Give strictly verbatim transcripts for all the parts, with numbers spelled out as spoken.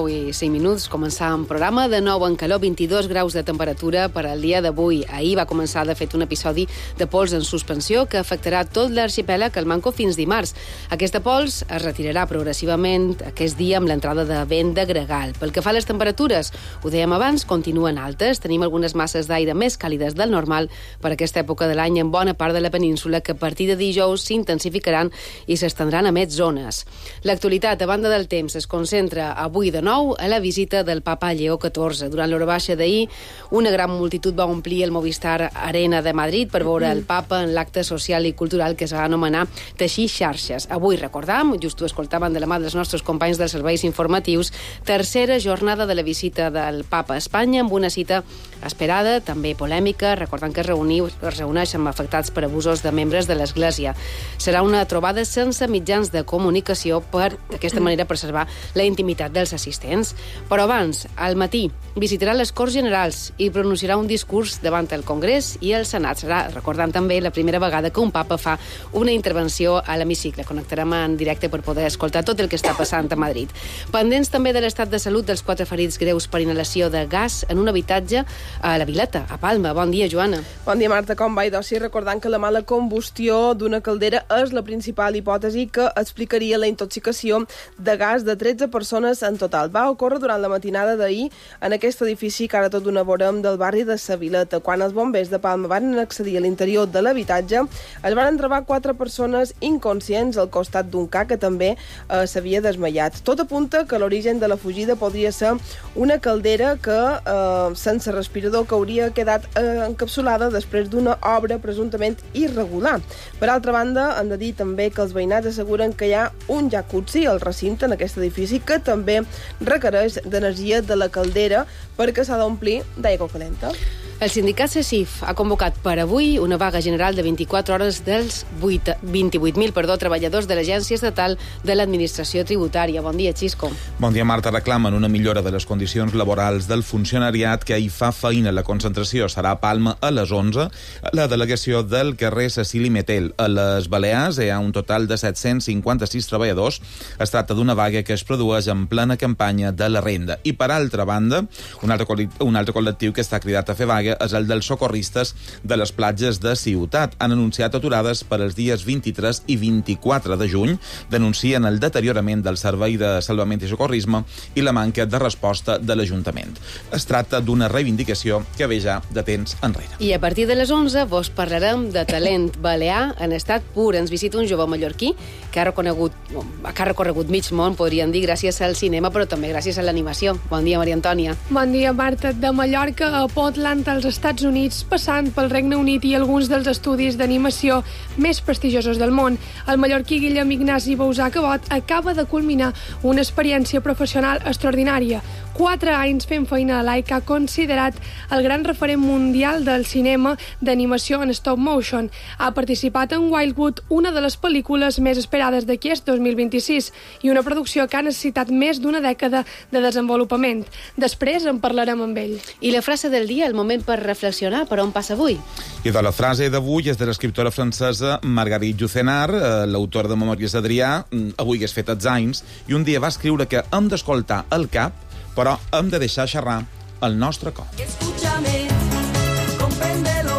nou i cinc minuts, començàvem programa de nou en calor, vint-i-dos graus de temperatura per al dia d'avui. Ahir va començar, de fet, un episodi de pols en suspensió que afectarà tot l'arxipèlag al Manco fins dimarts. Aquesta pols es retirarà progressivament aquest dia amb l'entrada de vent de gregal. Pel que fa a les temperatures, ho dèiem abans, continuen altes. Tenim algunes masses d'aire més càlides del normal per aquesta època de l'any en bona part de la península, que a partir de dijous s'intensificaran i s'estendran a més zones. L'actualitat, a banda del temps, es concentra avui de nou a la visita del papa Lleó catorze. Durant l'hora baixa d'ahir, una gran multitud va omplir el Movistar Arena de Madrid per veure el papa en l'acte social i cultural que es va anomenar Teixir xarxes. Avui, recordam, just ho escoltaven de la mà dels nostres companys dels serveis informatius, tercera jornada de la visita del papa a Espanya, amb una cita esperada, també polèmica, recordant que es, reuniu, es reuneix amb afectats per abusos de membres de l'Església. Serà una trobada sense mitjans de comunicació per, d'aquesta manera, preservar la intimitat dels assistents. Però abans, al matí, visitarà les Corts Generals i pronunciarà un discurs davant el Congrés i el Senat. Serà, recordant també, la primera vegada que un papa fa una intervenció a l'hemicicle. Connectarem en directe per poder escoltar tot el que està passant a Madrid. Pendents també de l'estat de salut dels quatre ferits greus per inhalació de gas en un habitatge a la Vileta, a Palma. Bon dia, Joana. Bon dia, Marta. Com va? I doncs sí, recordant que la mala combustió d'una caldera és la principal hipòtesi que explicaria la intoxicació de gas de tretze persones en total. Va ocórrer durant la matinada d'ahir en aquest edifici que ara tot una vorem del barri de Sa Vileta. Quan els bombers de Palma van accedir a l'interior de l'habitatge, es van trobar quatre persones inconscients al costat d'un ca que també eh, s'havia desmaiat. Tot apunta que l'origen de la fugida podria ser una caldera que, eh, sense respirador, que hauria quedat eh, encapsulada després d'una obra presumptament irregular. Per altra banda, hem de dir també que els veïnats asseguren que hi ha un jacuzzi al recinte en aquest edifici que també requereix d'energia de la caldera perquè s'ha d'omplir d'aigua calenta. El sindicat CESIF ha convocat per avui una vaga general de vint-i-quatre hores dels vint-i-vuit mil perdó, treballadors de l'Agència Estatal de l'Administració Tributària. Bon dia, Xisco. Bon dia, Marta. Reclamen una millora de les condicions laborals del funcionariat que hi fa feina. La concentració serà a Palma a les onze, a la delegació del carrer Cecili Metel. A les Balears hi ha un total de set-cents cinquanta-sis treballadors. Es tracta d'una vaga que es produeix en plena campanya de la renda. I, per altra banda, un altre, un altre col·lectiu que està cridat a fer vaga és el dels socorristes de les platges de Ciutat. Han anunciat aturades per als dies vint-i-tres i vint-i-quatre de juny. Denuncien el deteriorament del servei de salvament i socorrisme i la manca de resposta de l'Ajuntament. Es tracta d'una reivindicació que ve ja de temps enrere. I a partir de les onze vos parlarem de talent balear en estat pur. Ens visita un jove mallorquí que ha reconegut, que ha recorregut mig món, podríem dir, gràcies al cinema, però també gràcies a l'animació. Bon dia, Maria Antònia. Bon dia, Marta. De Mallorca a Portland, als Estats Units, passant pel Regne Unit i alguns dels estudis d'animació més prestigiosos del món, el mallorquí Guillem Ignasi Bausà Cabot acaba de culminar una experiència professional extraordinària. Quatre anys fent feina a Laika, considerat el gran referent mundial del cinema d'animació en stop motion. Ha participat en Wildwood, una de les pel·lícules més esperades d'aquest dos mil vint-i-sis, i una producció que ha necessitat més d'una dècada de desenvolupament. Després en parlarem amb ell. I la frase del dia, el moment per reflexionar per on passa avui. I de la frase d'avui és de l'escriptora francesa Marguerite Yourcenar, eh, l'autora de Memòries d'Adrià. Avui hagués fet anys, i un dia va escriure que hem d'escoltar el cap, però hem de deixar xerrar el nostre cor. Escúchame, compréndelo,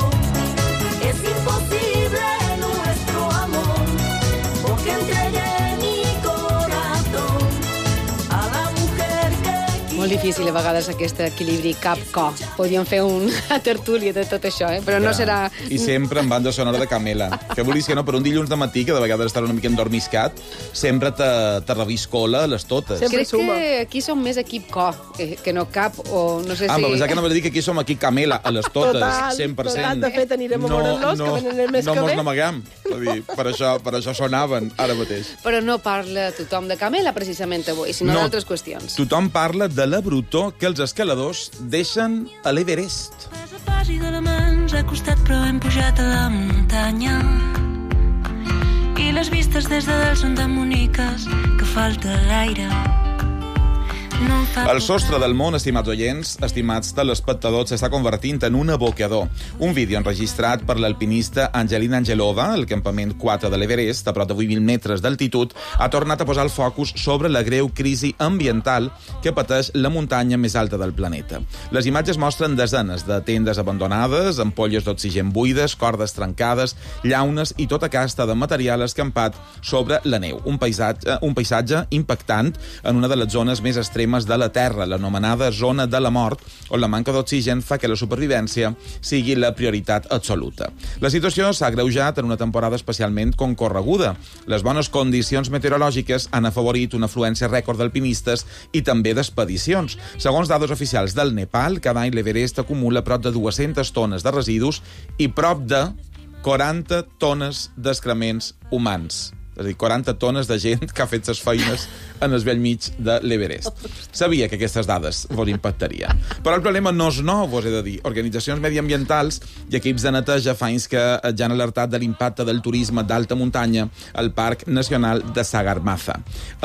es imposible nuestro amor, porque entregué mi corazón a la mujer que... Molt difícil a vegades aquest equilibri cap-cor. Podríem fer una tertúlia de tot això, eh? Però no ja. serà... I sempre en banda sonora de Camela. Que volies que no, per un dilluns de matí, que de vegades estar una mica endormiscat, sempre te, te reviscola a les totes. Sempre Crec suma. que aquí som més equip cor, que, que no cap, o no sé ah, si... Ah, però que no vol dir que aquí som aquí Camela, a les totes, total, cent per cent. Total, de fet, anirem a no, veure-los, no, que venen més no que bé. No mos n'amaguem. dir, per això, per això sonaven ara mateix. Però no parla tothom de Camela, precisament, avui, sinó no, d'altres qüestions. Tothom parla de la brutor que els escaladors deixen a l'Everest. Res a pas i de la mans ha costat, però hem pujat a la muntanya. I les vistes des de dalt són tan boniques que falta l'aire. no em fa El sostre del món, estimats oients, estimats telespectadors, s'està convertint en un abocador. Un vídeo enregistrat per l'alpinista Angelina Angelova, al campament quatre de l'Everest, a prop de vuit mil metres d'altitud, ha tornat a posar el focus sobre la greu crisi ambiental que pateix la muntanya més alta del planeta. Les imatges mostren desenes de tendes abandonades, ampolles d'oxigen buides, cordes trencades, llaunes i tota casta de material escampat sobre la neu. Un paisatge, un paisatge impactant en una de les zones més extremes de la Terra, l'anomenada zona de la mort, on la manca d'oxigen fa que la supervivència sigui la prioritat absoluta. La situació s'ha agreujat en una temporada especialment concorreguda. Les bones condicions meteorològiques han afavorit una afluència rècord d'alpinistes i també d'expedicions. Segons dades oficials del Nepal, cada any l'Everest acumula prop de dues-centes tones de residus i prop de quaranta tones d'excrements humans. És a dir, quaranta tones de gent que ha fet les feines en el vell mig de l'Everest. Sabia que aquestes dades vos impactarien. Però el problema no és nou, vos he de dir. Organitzacions mediambientals i equips de neteja fa anys que ja han alertat de l'impacte del turisme d'alta muntanya al Parc Nacional de Sagarmatha.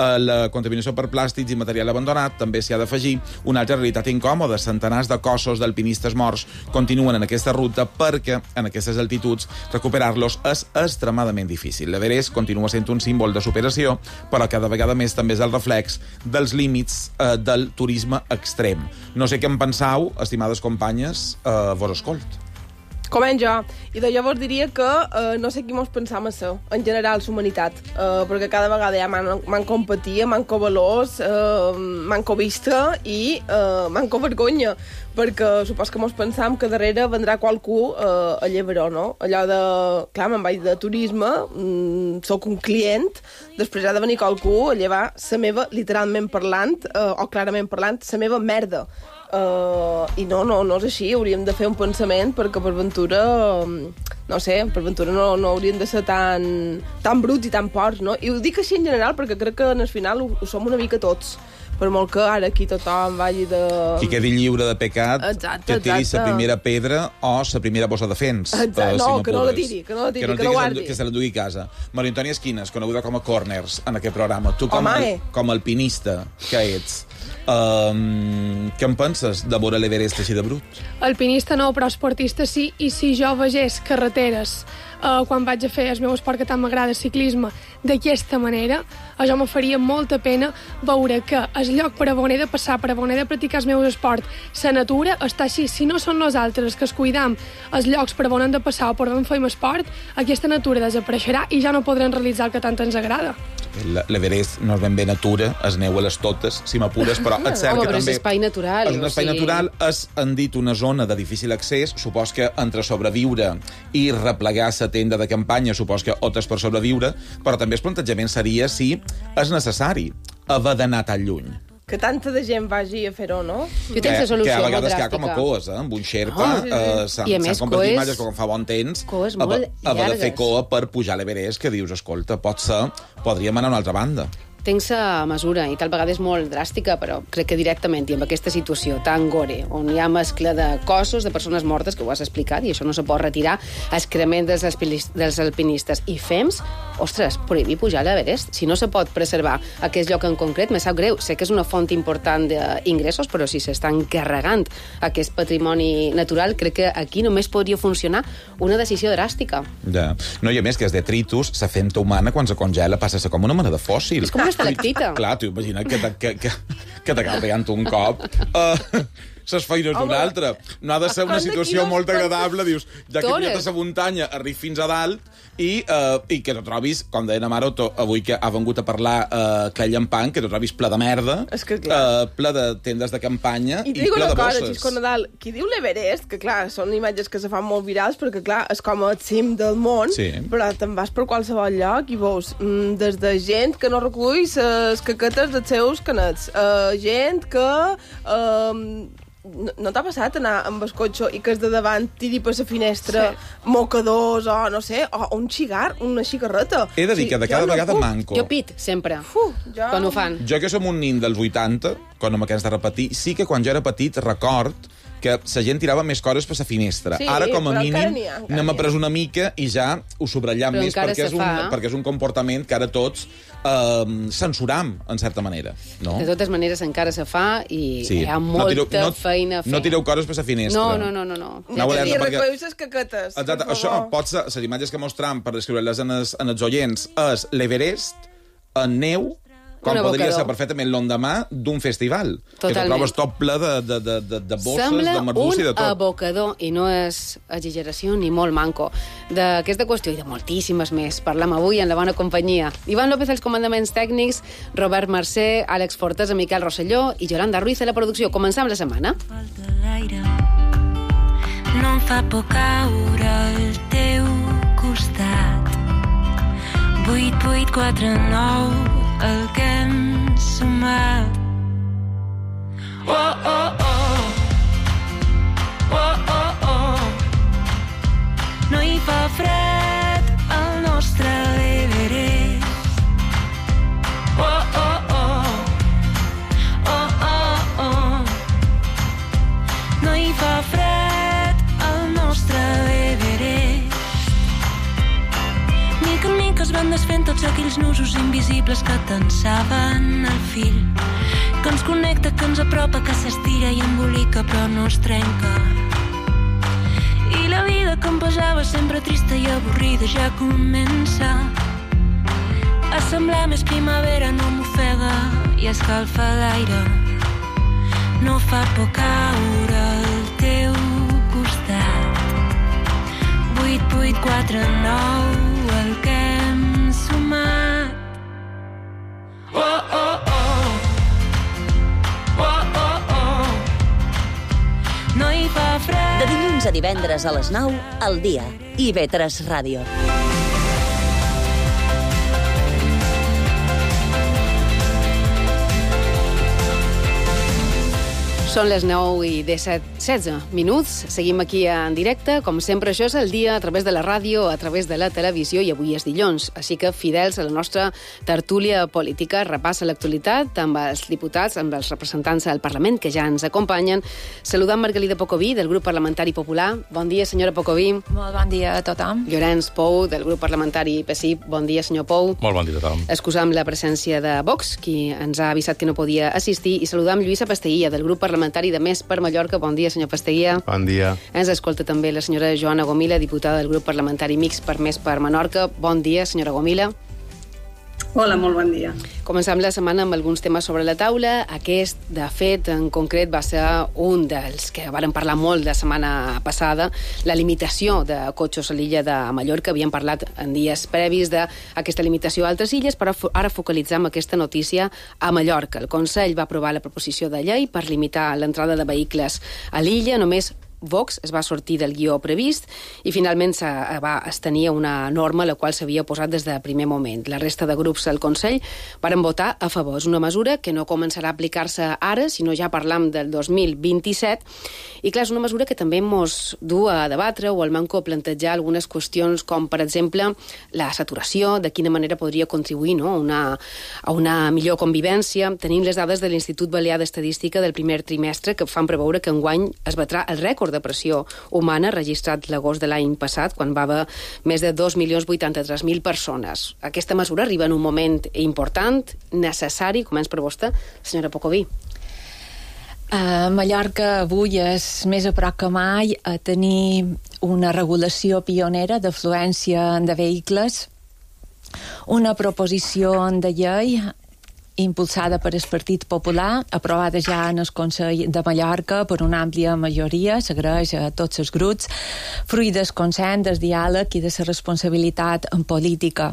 La contaminació per plàstics i material abandonat també s'hi ha d'afegir una altra realitat incòmoda. Centenars de cossos d'alpinistes morts continuen en aquesta ruta perquè en aquestes altituds recuperar-los és extremadament difícil. L'Everest continua sent un símbol de superació, però cada vegada més també és el reflex dels límits eh, del turisme extrem. No sé què en pensau, estimades companyes, eh, vos escolt. Començ jo. I de llavors diria que eh, no sé qui mos pensam a ser, en general, la humanitat. Eh, perquè cada vegada hi ha man manco empatia, manco valors, eh, manco vista i eh, manco vergonya. Perquè supos que mos pensam que darrere vendrà qualcú eh, a llevaró, no? Allò de... Clar, me'n vaig de turisme, mm, soc un client, després ha de venir qualcú a llevar la meva, literalment parlant, eh, o clarament parlant, la meva merda. Uh, i no, no, no és així, hauríem de fer un pensament perquè per ventura um, no sé, per ventura no, no hauríem de ser tan, tan bruts i tan porcs, no? I ho dic així en general perquè crec que en el final ho, ho som una mica tots, per molt que ara aquí tothom vagi de... Qui quedi lliure de pecat, exacte, que tiri exacte. la primera pedra o la primera bossa de fens. Exacte, uh, no, si no que no la pugues. tiri, que no la tiri, que, no que no la guardi. Que se l'endugui a casa. Maria Antònia Esquines, coneguda com a Corners en aquest programa. Tu com, Home, a, eh. com a alpinista que ets, um, què en penses de veure l'Everest així de brut? Alpinista no, però esportista sí, i si jo vegés carreteres Uh, quan vaig a fer el meu esport que tant m'agrada, ciclisme, d'aquesta manera, això me faria molta pena veure que el lloc per on he de passar, per on he de practicar el meu esport, la natura està així. Si no són nosaltres que es cuidam els llocs per on hem de passar o per on fem esport, aquesta natura desapareixerà i ja no podrem realitzar el que tant ens agrada. L'Everest no és ben bé natura, es neu a les totes, si m'apures, però és cert Home, que però també... és espai natural. És un espai o sigui... natural, és, han dit, una zona de difícil accés, supos que entre sobreviure i replegar la tenda de campanya, supos que o t'és per sobreviure, però també el plantejament seria si és necessari haver d'anar tan lluny. Que tanta de gent vagi a fer-ho, no? Jo tinc la solució que a molt vegades dràstica. queda com a coes, eh? Amb un xerpa, Oh, sí, sí. eh, s'han, I a més, s'han compartit coes- imatges quan fa bon temps, coes haver, molt haver de fer llargues. coa per pujar a l'Everest, que dius, escolta, pot ser, podríem anar a una altra banda. Tinc la mesura, i tal vegada és molt dràstica, però crec que directament, i amb aquesta situació tan gore, on hi ha mescla de cossos, de persones mortes, que ho has explicat, i això no se pot retirar, excrement dels, dels alpinistes i fems, ostres, prohibir pujar a l'Everest. Si no se pot preservar aquest lloc en concret, me sap greu. Sé que és una font important d'ingressos, però si s'estan carregant aquest patrimoni natural, crec que aquí només podria funcionar una decisió dràstica. Ja. No, i a més que és detritus, la femta humana, quan se congela, passa a ser com una mena de fòssil. És com una estalactita. Clar, t'ho imagina't que, te- que, que, que t'acaba pegant un cop. Uh, ses feines d'un altre. No ha de ser una Quan situació d'aquí molt dos agradable, dius, ja que Tones. tires a la muntanya, arrib fins a dalt, i, uh, i que te trobis, com deia na Maroto, avui que ha vengut a parlar uh, Clay Llampant, que te trobis ple de merda, És que, clar. uh, ple de tendes de campanya I i, t'ho dic ple una de cosa, bosses. Xisco Nadal, qui diu l'Everest, que clar, són imatges que se fan molt virals, perquè clar, és com el cim del món, Sí. però te'n vas per qualsevol lloc i veus mm, des de gent que no recull les caquetes dels seus canets, uh, gent que... Uh, no, no t'ha passat anar amb el cotxe i que es de davant tiri per la finestra Sí. mocadors o no sé, o un xigar, una xigarreta. He de dir que de jo cada no vegada puc. manco. Jo pit, sempre, Uf, jo... quan ho fan. Jo que som un nin dels vuitanta, quan no m'ha de repetir, sí que quan jo era petit record que la gent tirava més coses per la finestra. Sí, ara, com a però encara mínim, n'hi ha, encara n'hem n'hi ha. après una mica i ja ho subratllam Però més encara perquè és, se un, fa. perquè és un comportament que ara tots eh, censuram, en certa manera. No? De totes maneres, encara se fa i Sí. hi ha No molta tireu- no- feina a fer. No tireu coses per la finestra. No, no, no, no. no. No, I alerta, perquè- recolleu les caquetes, Exacte, per això favor. pot ser, les imatges que mostrem per descriure-les en, els, en els oients és l'Everest en neu, com Un podria abocador. ser perfectament l'endemà d'un festival. Que Totalment. te trobes tot ple de, de, de, de, de bosses, Sembla de merdús i de un tot. abocador, i no és exageració ni molt manco. D'aquesta qüestió i de moltíssimes més parlam avui en la bona companyia. Ivan López als comandaments tècnics, Robert Mercè, Àlex Fortes, Miquel Rosselló i Yolanda Ruiz a la producció. Començam la setmana. Falta l'aire, no em fa por caure al teu costat. vuit vuit quatre nou, el que hem sumat. Oh, oh, oh. Oh, oh, oh. No hi fa fred al nostre Everest. Oh, oh, oh. Oh, oh, oh. No hi fa fred al nostre Everest. Mica en mica es van desfent tots aquells nusos invisibles que tensaven el fil, que ens connecta, que ens apropa, que s'estira i embolica però no es trenca. I la vida que em pesava sempre trista i avorrida ja comença a semblar més primavera, no m'ofega i escalfa l'aire. No fa por caure al teu costat. vuit vuit quatre nou, el que hem sumat. Oh, oh, oh. Oh, oh, oh. No hi fa fred. De dilluns a divendres a les nou, al dia. I ve tres Ràdio. Són les nou i disset, setze minuts. Seguim aquí en directe. Com sempre, això és el dia a través de la ràdio, a través de la televisió, i avui és dilluns. Així que, fidels a la nostra tertúlia política, repassa l'actualitat amb els diputats, amb els representants del Parlament que ja ens acompanyen. Saludant Margalida Pocoví, del grup parlamentari popular. Bon dia, senyora Pocoví. Molt bon dia a tothom. Llorenç Pou, del grup parlamentari P S I. Bon dia, senyor Pou. Molt bon dia a tothom. Excusam la presència de Vox, qui ens ha avisat que no podia assistir, i saludam Lluïsa Pasteguia, del grup parlamentari de Més per Mallorca. Bon dia, senyor Pasteguia. Bon dia. Ens escolta també la senyora Joana Gomila, diputada del grup parlamentari Mixt per Més per Menorca. Bon dia, senyora Gomila. Hola, molt bon dia. Començam la setmana amb alguns temes sobre la taula. Aquest, de fet, en concret, va ser un dels que vàrem parlar molt la setmana passada, la limitació de cotxes a l'illa de Mallorca. Havíem parlat en dies previs d'aquesta limitació a altres illes, però ara focalitzam aquesta notícia a Mallorca. El Consell va aprovar la proposició de llei per limitar l'entrada de vehicles a l'illa. Només Vox es va sortir del guió previst i finalment se va estenir una norma a la qual s'havia oposat des del primer moment. La resta de grups del Consell varen votar a favor. És una mesura que no començarà a aplicar-se ara, sinó ja parlam del dos mil vint-i-set. I clar, és una mesura que també mos du a debatre o al manco a plantejar algunes qüestions com, per exemple, la saturació, de quina manera podria contribuir, no?, a, una, a una millor convivència. Tenim les dades de l'Institut Balear d'Estadística del primer trimestre que fan preveure que enguany es batrà el rècord de pressió humana registrat l'agost de l'any passat, quan va haver més de dos milions vuitanta-tres mil persones. Aquesta mesura arriba en un moment important, necessari. Comença per vostè, senyora Pocoví. Uh, Mallorca avui és més a prop que mai a tenir una regulació pionera d'afluència de vehicles, una proposició de llei impulsada per el Partit Popular, aprovada ja en el Consell de Mallorca per una àmplia majoria, s'agraeix a tots els grups, fruit del consens, del diàleg i de la responsabilitat en política.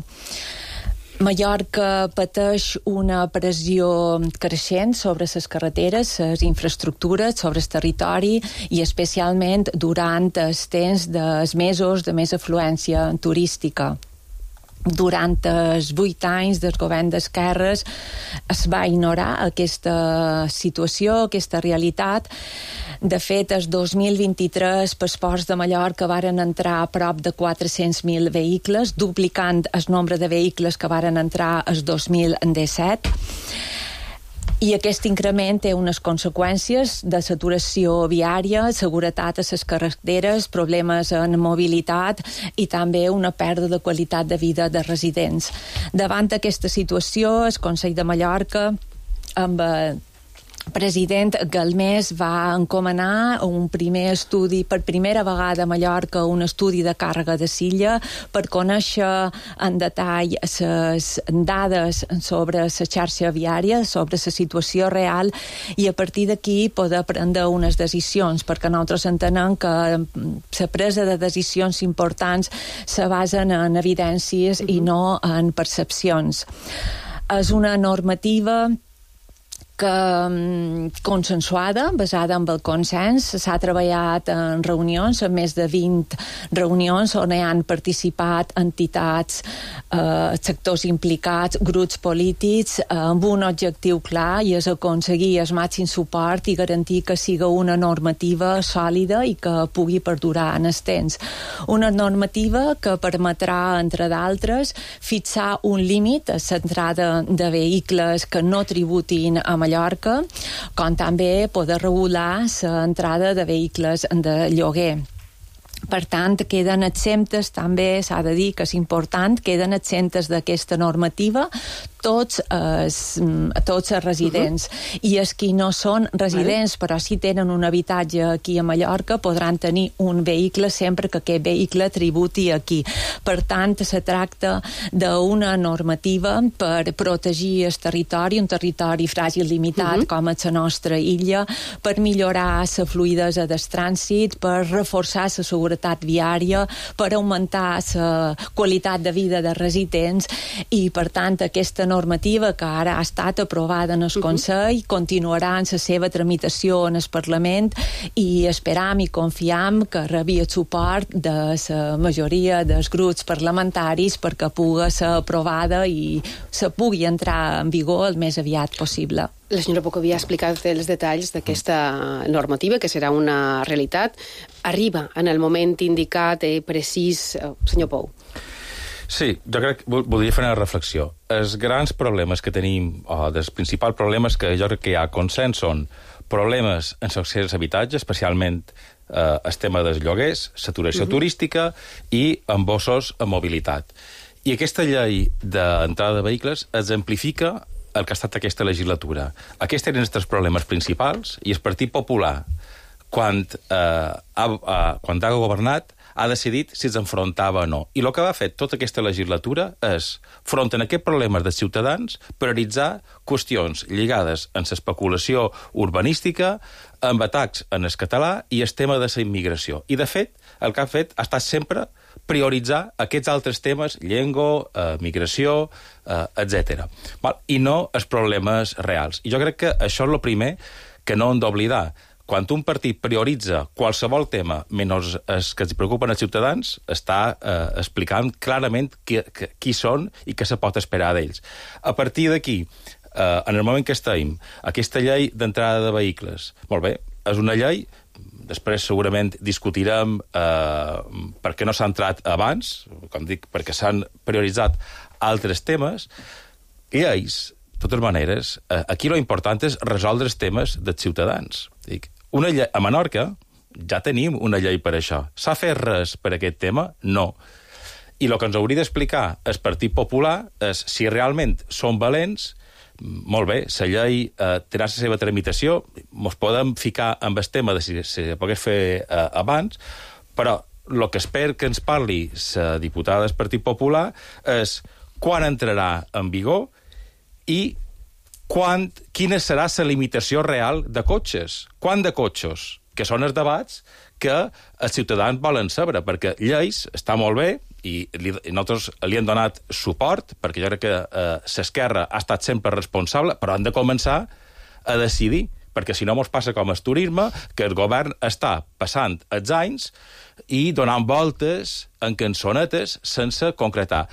Mallorca pateix una pressió creixent sobre les carreteres, les infraestructures, sobre el territori i especialment durant els temps dels mesos de més afluència turística. Durant els vuit anys del govern d'esquerres es va ignorar aquesta situació, aquesta realitat. De fet, el dos mil vint-i-tres pels ports de Mallorca varen entrar a prop de quatre-cents mil vehicles, duplicant el nombre de vehicles que varen entrar el dos mil disset. I aquest increment té unes conseqüències de saturació viària, seguretat a les carreteres, problemes en mobilitat i també una pèrdua de qualitat de vida de residents. Davant d'aquesta situació, el Consell de Mallorca, amb el president Galmés, va encomanar un primer estudi, per primera vegada a Mallorca, un estudi de càrrega de silla per conèixer en detall les dades sobre la xarxa viària, sobre la situació real, i a partir d'aquí poder prendre unes decisions, perquè nosaltres entenem que la presa de decisions importants se basen en evidències i no en percepcions. És una normativa que consensuada, basada en el consens. S'ha treballat en reunions, en més de vint reunions on hi han participat entitats, eh, sectors implicats, grups polítics, eh, amb un objectiu clar, i és aconseguir el màxim suport i garantir que siga una normativa sòlida i que pugui perdurar en el temps. Una normativa que permetrà, entre d'altres, fixar un límit a l'entrada de vehicles que no tributin a Mallorca, com també poder regular l'entrada de vehicles de lloguer. Per tant, queden exemptes, també s'ha de dir que és important, queden exemptes d'aquesta normativa tots els, tots els residents. Uh-huh. I els qui no són residents, però si tenen un habitatge aquí a Mallorca, podran tenir un vehicle sempre que aquest vehicle tributi aquí. Per tant, se tracta d'una normativa per protegir el territori, un territori fràgil limitat, uh-huh, com és la nostra illa, per millorar la fluïdesa del trànsit, per reforçar la seguretat viària, per augmentar la qualitat de vida dels residents, i per tant aquesta normativa que ara ha estat aprovada en el uh-huh. Consell continuarà en la seva tramitació en el Parlament, i esperam i confiam que rebi el suport de la majoria dels grups parlamentaris perquè pugui ser aprovada i se pugui entrar en vigor el més aviat possible. La senyora Pocovia ha explicat els detalls d'aquesta normativa, que serà una realitat. Arriba en el moment indicat, eh, precís, eh, senyor Pou. Sí, jo crec que voldria fer una reflexió. Els grans problemes que tenim, o els principals problemes que jo crec que hi ha consens, són problemes en l'accés a habitatge, especialment eh, el tema dels lloguers, saturació uh-huh. turística i embossos a mobilitat. I aquesta llei d'entrada de vehicles exemplifica el que ha estat aquesta legislatura. Aquests eren els tres problemes principals, i el Partit Popular, quan, eh, ha, ha, quan ha governat, ha decidit si es enfrontava o no. I el que va fer tota aquesta legislatura és, front a aquests problemes dels ciutadans, prioritzar qüestions lligades en l'especulació urbanística, amb atacs en el català i el tema de la immigració. I, de fet, el que ha fet ha estat sempre prioritzar aquests altres temes, llengua, eh, migració, eh, etcètera. I no els problemes reals. I jo crec que això és el primer que no hem d'oblidar. Quan un partit prioritza qualsevol tema menys els que els preocupen els ciutadans, està eh, explicant clarament qui, qui són i què se pot esperar d'ells. A partir d'aquí, eh, en el moment que estem, aquesta llei d'entrada de vehicles, molt bé, és una llei, després segurament discutirem eh, per què no s'ha entrat abans, com dic, perquè s'han prioritzat altres temes, i ells, de totes maneres, eh, aquí l'important és resoldre els temes dels ciutadans. Dic, una llei, a Menorca ja tenim una llei per això. S'ha fet res per aquest tema? No. I el que ens hauria d'explicar el Partit Popular és si realment són valents. Molt bé, la llei eh, tindrà la seva tramitació, ens podem ficar amb el tema de si se pogués fer eh, abans, però el que espero que ens parli la diputada del Partit Popular és quan entrarà en vigor i quan, quina serà la limitació real de cotxes. Quant de cotxes? Que són els debats que els ciutadans volen saber, perquè lleis està molt bé, i, li, i nosaltres li hem donat suport, perquè jo crec que eh, l'esquerra ha estat sempre responsable, però han de començar a decidir, perquè si no mos passa com el turisme, que el govern està passant els anys i donant voltes en cançonetes sense concretar.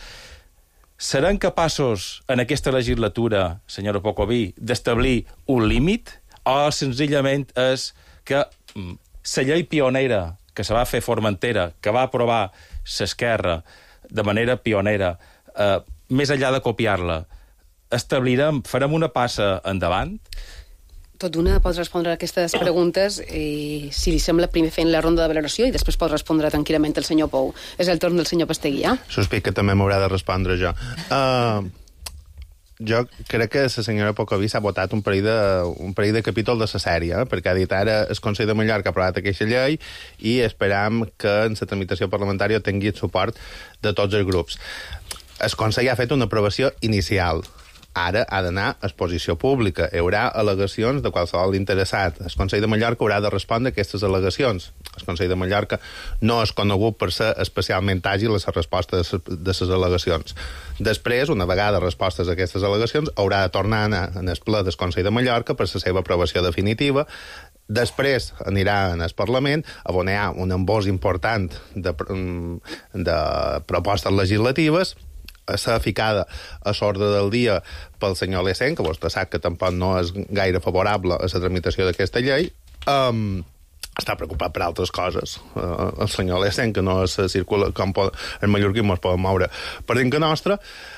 Seran capaços en aquesta legislatura, senyora Pocoví, d'establir un límit, o senzillament és que la llei pionera que se va fer a Formentera, que va aprovar l'esquerra de manera pionera, eh, més enllà de copiar-la, establirem, farem una passa endavant. Tot d'una pots respondre a aquestes preguntes i, si li sembla, primer fent la ronda de valoració i després pot respondre tranquil·lament el senyor Pou. És el torn del senyor Pasteguià. Sospic que també m'haurà de respondre jo. Uh, jo crec que la senyora Pocoví s'ha votat un parell de, un parell de capítol de la sèrie, eh? Perquè ha dit ara el Consell de Mallorca ha aprovat aquesta llei i esperam que en la tramitació parlamentària tingui el suport de tots els grups. El Consell ha fet una aprovació inicial. Ara ha d'anar a exposició pública. Hi haurà al·legacions de qualsevol interessat. El Consell de Mallorca haurà de respondre a aquestes al·legacions. El Consell de Mallorca no és conegut per ser especialment àgil a la resposta de les al·legacions. Després, una vegada respostes a aquestes al·legacions, haurà de tornar a anar en el ple del Consell de Mallorca per la seva aprovació definitiva. Després anirà en el Parlament, on hi ha un embòs important de, de propostes legislatives, s'ha ficada a l'ordre del dia pel senyor Lecen, que vostè sap que tampoc no és gaire favorable a la tramitació d'aquesta llei, um, està preocupat per altres coses. Uh, el senyor Lecen, que no es circula, com pot, el mallorquí no es pot moure per dintre nostra,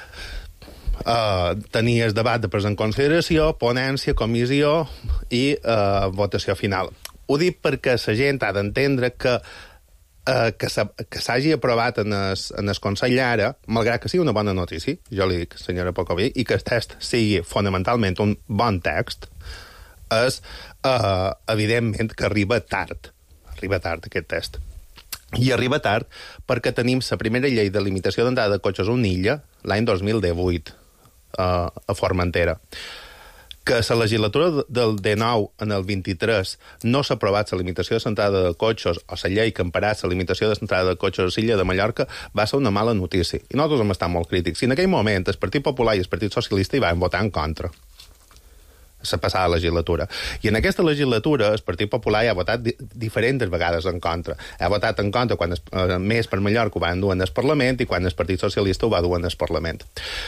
uh, tenia el debat de present consideració, ponència, comissió i uh, votació final. Ho dic perquè la gent ha d'entendre que Uh, que s'hagi aprovat en el, en el Consell ara, malgrat que sigui una bona notícia, jo li dic, senyora Pocoví, i que el text sigui fonamentalment un bon text, és uh, evidentment que arriba tard. Arriba tard, aquest text. I arriba tard perquè tenim la primera llei de limitació d'entrada de cotxes a una illa l'any dos mil divuit uh, a Formentera. Que la legislatura del dinou en el vint-i-tres no s'ha aprovat la limitació de l'entrada de cotxes o la llei que ha emparat la limitació de l'entrada de cotxes a l'illa de Mallorca va ser una mala notícia. I nosaltres hem estat molt crítics. I en aquell moment el Partit Popular i el Partit Socialista hi van votar en contra la passada legislatura. I en aquesta legislatura el Partit Popular hi ha votat di diferents vegades en contra. Ha votat en contra quan es, eh, més per Mallorca ho van dur en el Parlament i quan el Partit Socialista ho va dur en el Parlament.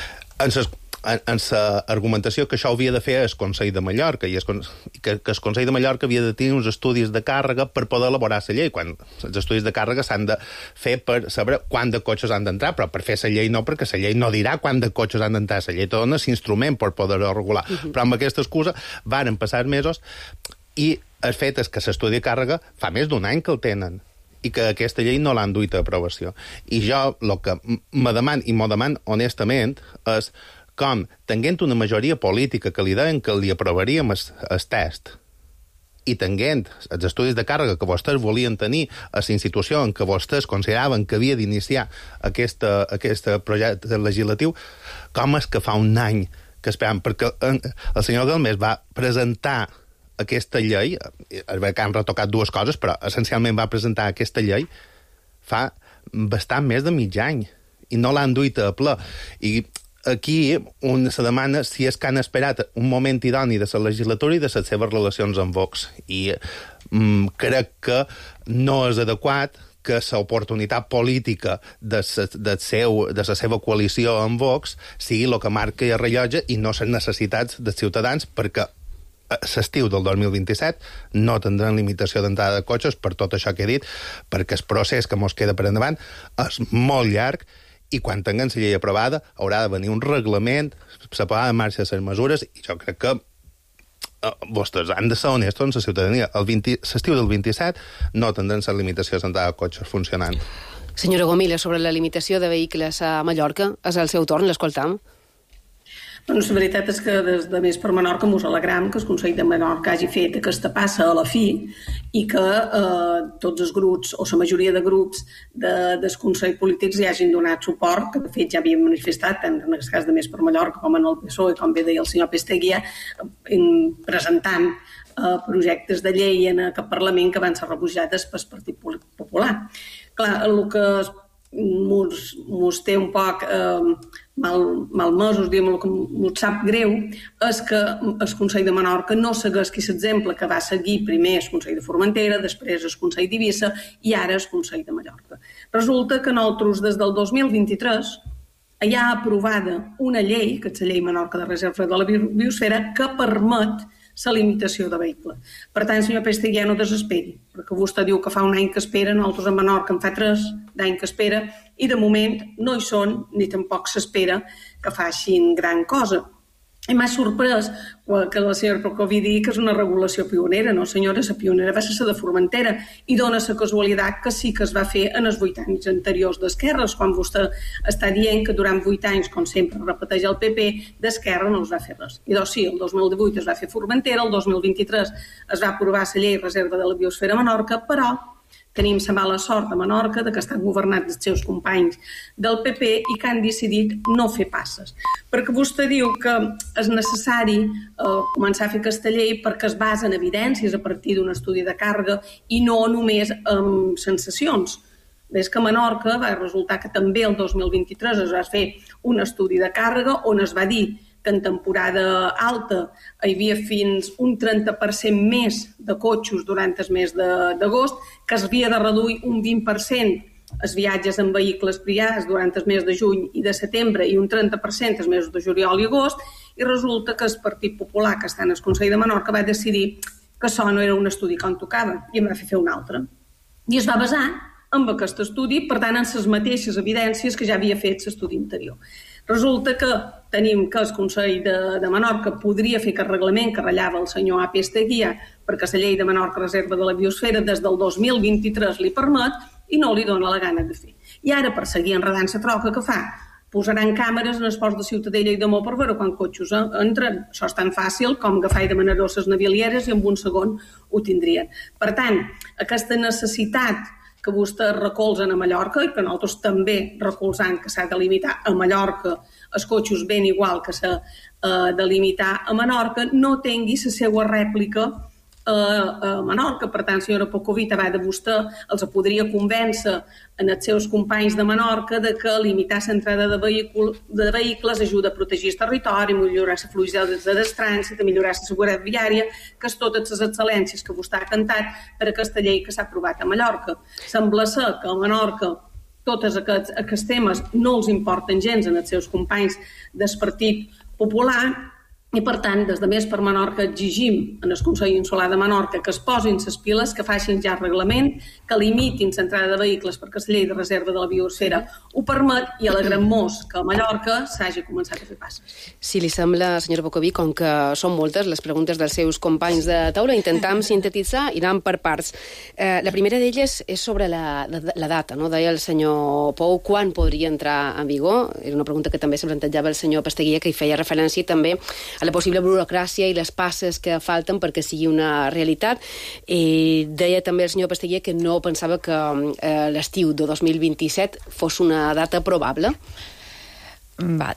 En ses en, en la argumentació que això havia de fer el Consell de Mallorca i es, que, que el Consell de Mallorca havia de tenir uns estudis de càrrega per poder elaborar la llei, quan els estudis de càrrega s'han de fer per saber quant de cotxes han d'entrar, però per fer la llei no, perquè la llei no dirà quant de cotxes han d'entrar, la llei te dona l'instrument per poder-ho regular. Uh -huh. Però amb aquesta excusa varen passar mesos i el fet és que l'estudi de càrrega fa més d'un any que el tenen i que aquesta llei no l'han duit a aprovació. I jo el que me deman, i m'ho deman honestament, és com, tenint una majoria política que li deien que li aprovaríem el, el test i tenint els estudis de càrrega que vostès volien tenir a la institució en què vostès consideraven que havia d'iniciar aquest projecte legislatiu, com és que fa un any que esperem? Perquè el senyor Galmés va presentar aquesta llei, és veritat que han retocat dues coses, però essencialment va presentar aquesta llei fa bastant més de mig any i no l'han duit a ple. I aquí un se demana si és que han esperat un moment idoni de la legislatura i de les seves relacions amb Vox. I mm, crec que no és adequat que l'oportunitat política de, se, de, seu, de la seva coalició amb Vox sigui el que marca el rellotge i no les necessitats dels ciutadans, perquè l'estiu del dos mil vint-i-set no tindran limitació d'entrada de cotxes per tot això que he dit, perquè el procés que mos queda per endavant és molt llarg i quan tinguem la llei aprovada haurà de venir un reglament, se posarà en marxa les mesures i jo crec que eh, vostès han de ser honestos amb la ciutadania. L'estiu del vint-i-set no tindran les limitacions d'entrada de cotxes funcionant. Senyora Gomila, sobre la limitació de vehicles a Mallorca, és el seu torn, l'escoltam. Doncs la veritat és que des de Més per Menorca mos alegram que el Consell de Menorca hagi fet aquesta passa a la fi i que eh, tots els grups, o la majoria de grups de, dels Consells polítics hi hagin donat suport, que de fet ja havien manifestat, tant en el cas de Més per Menorca com en el P S O E, com bé deia el senyor Pasteguià, presentant eh, projectes de llei en aquest Parlament que van ser rebutjats pel Partit Popular. Clar, el que mos, mos té un poc eh, mal, malmesos, diguem, el que mos sap greu és que el Consell de Menorca no segueix l'exemple que va seguir primer el Consell de Formentera, després el Consell d'Eivissa i ara el Consell de Mallorca. Resulta que nosaltres des del dos mil vint-i-tres hi ha aprovada una llei, que és la llei Menorca de Reserva de la Biosfera, que permet la limitació de vehicles. Per tant, senyor Pasteguià, no desesperi, perquè vostè diu que fa un any que espera, nosaltres a Menorca en fa tres d'any que espera, i de moment no hi són, ni tampoc s'espera que facin gran cosa. I m'ha sorprès que la senyora Procovi digui que és una regulació pionera. No, senyora, la pionera va ser la de Formentera i dona la casualitat que sí que es va fer en els vuit anys anteriors d'Esquerra, quan vostè està dient que durant vuit anys, com sempre repeteix el P P, d'Esquerra no es va fer res. I doncs sí, el dos mil divuit es va fer Formentera, el dos mil vint-i-tres es va aprovar la llei reserva de la biosfera a Menorca, però tenim la mala sort a Menorca de que estan governats els seus companys del P P i que han decidit no fer passes. Perquè vostè diu que és necessari eh, començar a fer aquesta llei perquè es basa en evidències a partir d'un estudi de càrrega i no només en sensacions. Des que a Menorca va resultar que també el dos mil vint-i-tres es va fer un estudi de càrrega on es va dir que en temporada alta hi havia fins un trenta per cent més de cotxes durant el mes d'agost, que es havia de reduir un vint per cent els viatges en vehicles privats durant el mes de juny i de setembre i un trenta per cent els mesos de juliol i agost, i resulta que el Partit Popular, que està en el Consell de Menorca, va decidir que això no era un estudi com tocava i en va fer fer un altre. I es va basar en aquest estudi, per tant, en les mateixes evidències que ja havia fet l'estudi anterior. Resulta que tenim que el Consell de, de Menorca podria fer aquest reglament que ratllava el senyor A P Esteguia perquè la llei de Menorca Reserva de la Biosfera des del dos mil vint-i-tres li permet i no li dona la gana de fer. I ara, per seguir enredant la troca que fa, posaran càmeres en els ports de Ciutadella i de Mó per veure quan cotxes entren. Això és tan fàcil com agafar i demanar-ho a les navilieres i en un segon ho tindrien. Per tant, aquesta necessitat que vostès recolzen a Mallorca i que nosaltres també recolzant que s'ha de limitar a Mallorca els cotxes ben igual que s'ha eh, de limitar a Menorca, no tingui la seva rèplica eh, a Menorca. Per tant, senyora Pocovita, va de vostè, els podria convèncer en els seus companys de Menorca de que limitar l'entrada de, vehicle, de vehicles ajuda a protegir el territori, a millorar la fluïditat de trànsit, a millorar la seguretat viària, que és totes les excel·lències que vostè ha cantat per aquesta llei que s'ha aprovat a Mallorca. Sembla ser que a Menorca tots aquests, aquests temes no els importen gens en els seus companys del Partit Popular i, per tant, des de Més per Menorca exigim en el Consell Insular de Menorca que es posin les piles, que facin ja reglament, que limitin l'entrada de vehicles perquè la llei de reserva de la biosfera ho permet i alegrem-nos que a Mallorca s'hagi començat a fer passes. Si li sembla, senyora Bocoví, com que són moltes les preguntes dels seus companys de taula, intentam sintetitzar i anant per parts. Eh, la primera d'elles és sobre la, la, la data, no? Deia el senyor Pou, quan podria entrar en vigor? Era una pregunta que també se plantejava el senyor Pasteguia, que hi feia referència també a la possible burocràcia i les passes que falten perquè sigui una realitat. I deia també el senyor Pasteguia que no pensava que eh, l'estiu de dos mil vint-i-set fos una data probable. Va.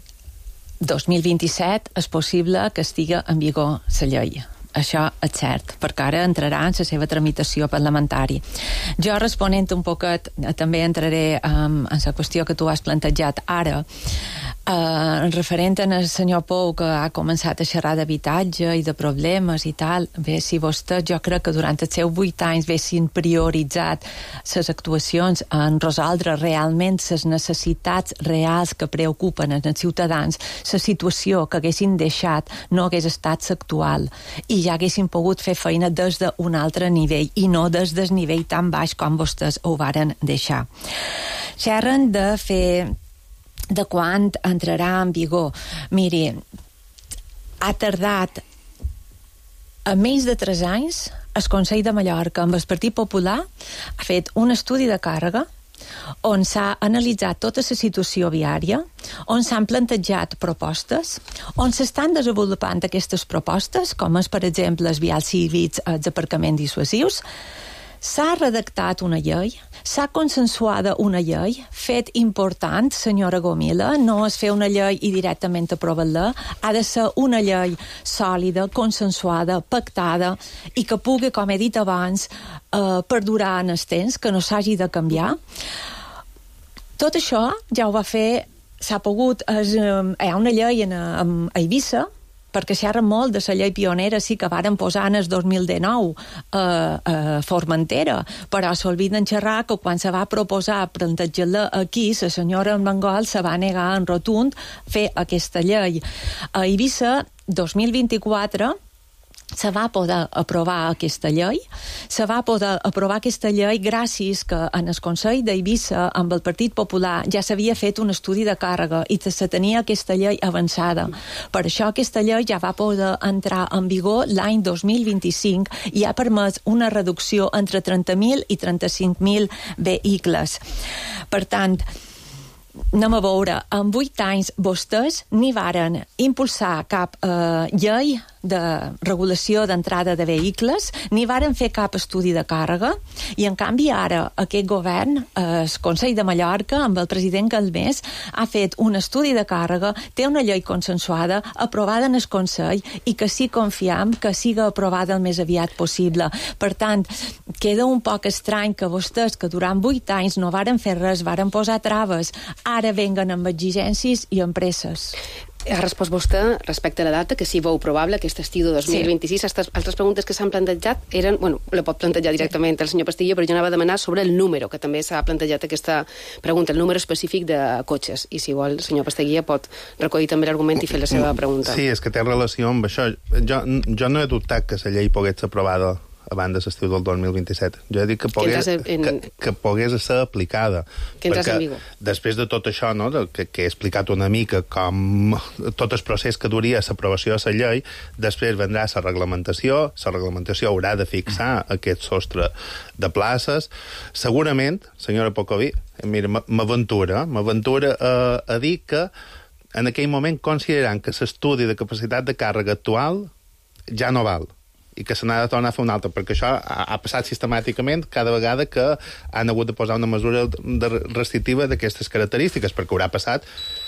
dos mil vint-i-set és possible que estigui en vigor la llei. Això és cert, perquè ara entrarà en la seva tramitació parlamentària. Jo, responent un poquet, també entraré um, en la qüestió que tu has plantejat ara, uh, referent al senyor Pou, que ha començat a xerrar d'habitatge i de problemes i tal. Bé, si vostè, jo crec que durant els seus vuit anys haguessin prioritzat les actuacions en resoldre realment les necessitats reals que preocupen els ciutadans, la situació que haguessin deixat no hagués estat l'actual i ja haguessin pogut fer feina des d'un altre nivell i no des del nivell tan baix com vostès ho varen deixar. Xerren de fer de quan entrarà en vigor. Miri, ha tardat a menys de tres anys el Consell de Mallorca amb el Partit Popular ha fet un estudi de càrrega on s'ha analitzat tota la situació viària, on s'han plantejat propostes, on s'estan desenvolupant aquestes propostes, com és, per exemple, els vials cívics, els aparcaments dissuasius. S'ha redactat una llei, s'ha consensuada una llei, fet important, senyora Gomila, no és fer una llei i directament aprovar-la, ha de ser una llei sòlida, consensuada, pactada i que pugui, com he dit abans, eh, perdurar en el temps, que no s'hagi de canviar. Tot això ja ho va fer, s'ha pogut, és, eh, hi ha una llei en, en, a Eivissa, perquè xerren molt de la llei pionera, sí que varen posar en el dos mil dinou a, a Formentera, però s'olviden xerrar que quan se va proposar plantejar-la aquí, la senyora Mangol se va negar en rotund fer aquesta llei. A Eivissa, dos mil vint-i-quatre, se va poder aprovar aquesta llei. Se va poder aprovar aquesta llei gràcies que en el Consell d'Eivissa amb el Partit Popular ja s'havia fet un estudi de càrrega i se tenia aquesta llei avançada. Per això aquesta llei ja va poder entrar en vigor l'any dos mil vint-i-cinc i ha permès una reducció entre trenta mil i trenta-cinc mil vehicles. Per tant, anem a veure, en vuit anys vostès ni varen impulsar cap eh, llei de regulació d'entrada de vehicles, ni varen fer cap estudi de càrrega, i en canvi ara aquest govern, eh, el Consell de Mallorca, amb el president Galmés, ha fet un estudi de càrrega, té una llei consensuada, aprovada en el Consell, i que sí confiem que siga aprovada el més aviat possible. Per tant, queda un poc estrany que vostès, que durant vuit anys no varen fer res, varen posar traves, ara venguen amb exigències i amb presses. Ha respost vostè respecte a la data, que sí veu probable aquest estiu de dos mil vint-i-sis. Sí. Altres preguntes que s'han plantejat eren, bueno, la pot plantejar directament sí. el senyor Pastillo, però jo anava a demanar sobre el número, que també s'ha plantejat aquesta pregunta, el número específic de cotxes. I si vol, el senyor Pastillo pot recollir també l'argument i fer la seva pregunta. Sí, és que té relació amb això. Jo, jo no he dubtat que la llei pogués ser aprovada abans de l'estiu del dos mil vint-i-set. Jo he dit que pogués, que, en... que, que pogués ser aplicada. Que entràs en vigor. Després de tot això, no, que, que he explicat una mica com tot el procés que duria l'aprovació de la llei, després vendrà la reglamentació, la reglamentació haurà de fixar aquest sostre de places. Segurament, senyora Pocoví, mira, m'aventura, m'aventura a, a dir que en aquell moment considerant que l'estudi de capacitat de càrrega actual ja no val, i que se n'ha de tornar a fer un altre, perquè això ha, ha passat sistemàticament cada vegada que han hagut de posar una mesura de restrictiva d'aquestes característiques, perquè haurà passat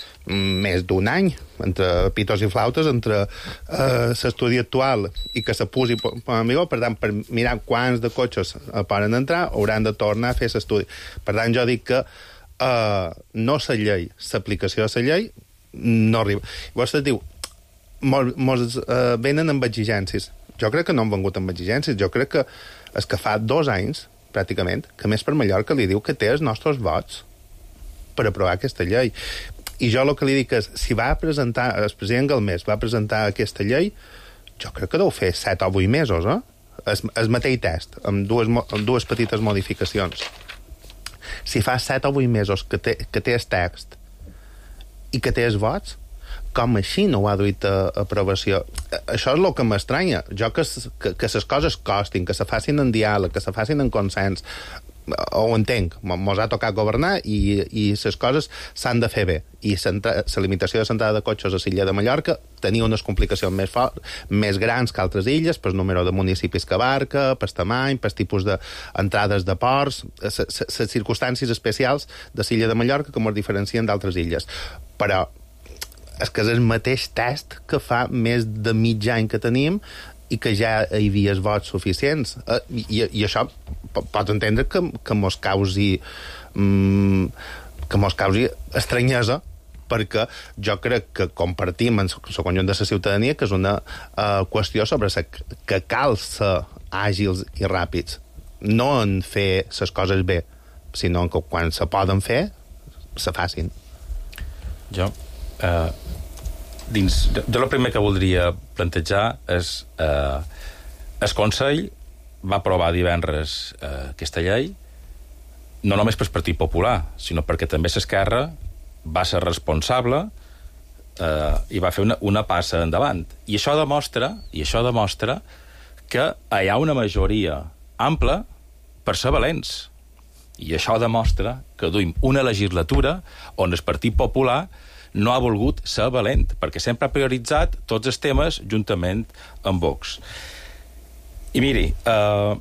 més d'un any entre pitos i flautes entre eh, l'estudi actual i que se posi en vigor. Per tant, per mirar quants de cotxes poden entrar, hauran de tornar a fer l'estudi. Per tant, jo dic que eh, no la llei, l'aplicació de la llei no arriba. Vostè diu, mos, mos eh, venen amb exigències. Jo crec que no han vengut amb exigències. Jo crec que és que fa dos anys, pràcticament, que Més per Mallorca li diu que té els nostres vots per aprovar aquesta llei. I jo el que li dic és, si va presentar, el president Galmés va presentar aquesta llei, jo crec que deu fer set o vuit mesos, eh? El, el mateix test, amb dues, amb dues petites modificacions. Si fa set o vuit mesos que té, que té el text i que té els vots, com així no ho ha duit a aprovació. Això és el que m'estranya. Jo que, que, que les coses costin, que se facin en diàleg, que se facin en consens, ho entenc. Mos ha tocat governar i, i les coses s'han de fer bé. I la limitació de l'entrada de cotxes a l'illa de Mallorca tenia unes complicacions més, fort, més grans que altres illes, per número de municipis que abarca, per tamany, per tipus d'entrades de ports, les circumstàncies especials de l'illa de Mallorca que ens diferencien d'altres illes. Però és que és el mateix test que fa més de mig any que tenim i que ja hi havia vots suficients. Uh, i, I això pot entendre que, que mos causi um, que mos causi estranyesa, perquè jo crec que compartim en el conjunt de la ciutadania que és una uh, qüestió sobre sa, que cal ser àgils i ràpids, no en fer les coses bé, sinó que quan se poden fer se facin. Jo Uh, dins, jo el primer que voldria plantejar és uh, el Consell va aprovar divendres uh, aquesta llei no només pel Partit Popular, sinó perquè també l'Esquerra va ser responsable uh, i va fer una, una passa endavant. I això demostra, i això demostra que hi ha una majoria ampla per ser valents. I això demostra que duim una legislatura on el Partit Popular no ha volgut ser valent, perquè sempre ha prioritzat tots els temes juntament amb Vox. I miri, eh,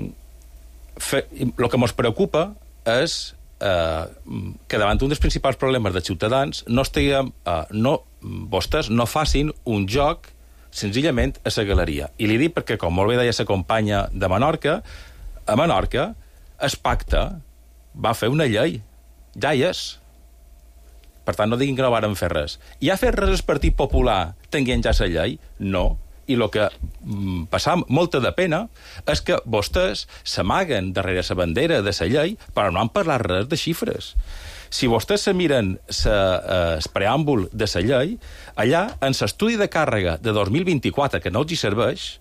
el que ens preocupa és eh, que davant un dels principals problemes dels ciutadans no estiguem, eh, no, vostès no facin un joc senzillament a la galeria. I li dic perquè, com molt bé deia la companya de Menorca, a Menorca el pacte va fer una llei. Ja hi és. Per tant, no diguin que no varen fer res. I ha fet res el Partit Popular tenint ja la llei? No. I el que mm, passa molta de pena és que vostès s'amaguen darrere la bandera de la llei, però no han parlat res de xifres. Si vostès se miren sa, eh, el preàmbul de la llei, allà, en l'estudi de càrrega de dos mil vint-i-quatre, que no els hi serveix,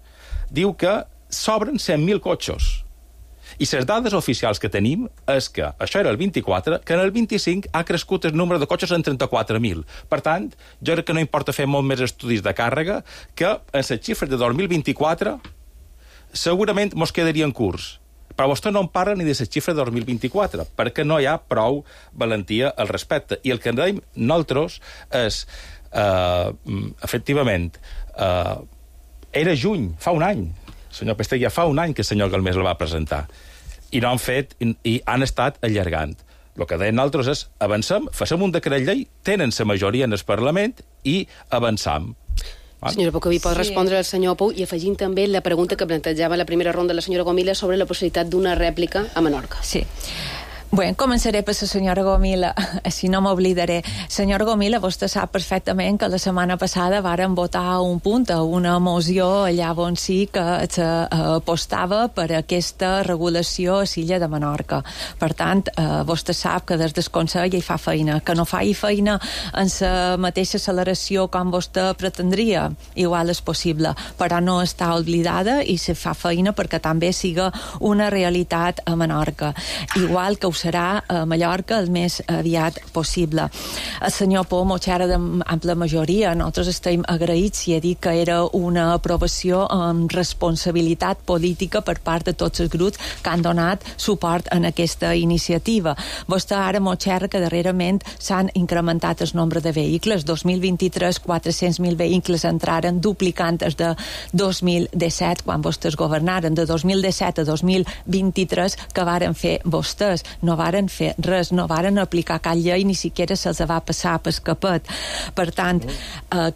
diu que sobren cent mil cotxes. I les dades oficials que tenim és que, això era el vint-i-quatre, que en el vint-i-cinc ha crescut el número de cotxes en trenta-quatre mil. Per tant, jo crec que no importa fer molt més estudis de càrrega, que en les xifres de dos mil vint-i-quatre segurament mos quedarien curts. Però vostè no en parla ni de les xifres de dos mil vint-i-quatre, perquè no hi ha prou valentia al respecte. I el que dèiem nosaltres és, eh, efectivament, eh, era juny, fa un any, senyor Pestegui, ja fa un any que el senyor Galmés el va presentar. I no han fet, i, i han estat allargant. El que deien nosaltres és, avancem, facem un decret llei, tenen la majoria en el Parlament i avancem. Senyora Pocoví, pot respondre al senyor Pou i afegint també la pregunta que plantejava la primera ronda la senyora Gomila sobre la possibilitat d'una rèplica a Menorca. Sí. Bé, començaré per la senyora Gomila, si no m'oblidaré. Senyora Gomila, vostè sap perfectament que la setmana passada varen votar un punt a una moció allà on sí que s'apostava per aquesta regulació a l'illa de Menorca. Per tant, eh, vostè sap que des del Consell hi fa feina. Que no faci feina en la mateixa acceleració com vostè pretendria, igual és possible, però no està oblidada i se fa feina perquè també siga una realitat a Menorca. Igual que ho serà a Mallorca el més aviat possible. El senyor Pou Motxera d'ampla majoria, nosaltres estem agraïts i he dit que era una aprovació amb responsabilitat política per part de tots els grups que han donat suport en aquesta iniciativa. Vostè ara, Motxera, que darrerament s'han incrementat el nombre de vehicles. dos mil vint-i-tres, quatre-cents mil vehicles entraren, duplicant els de dos mil disset, quan vostès governaren, de dos mil disset a dos mil vint-i-tres, que varen fer vostès. No varen fer res, no varen aplicar cap llei, ni siquiera se'ls va passar per capet. Per tant, eh,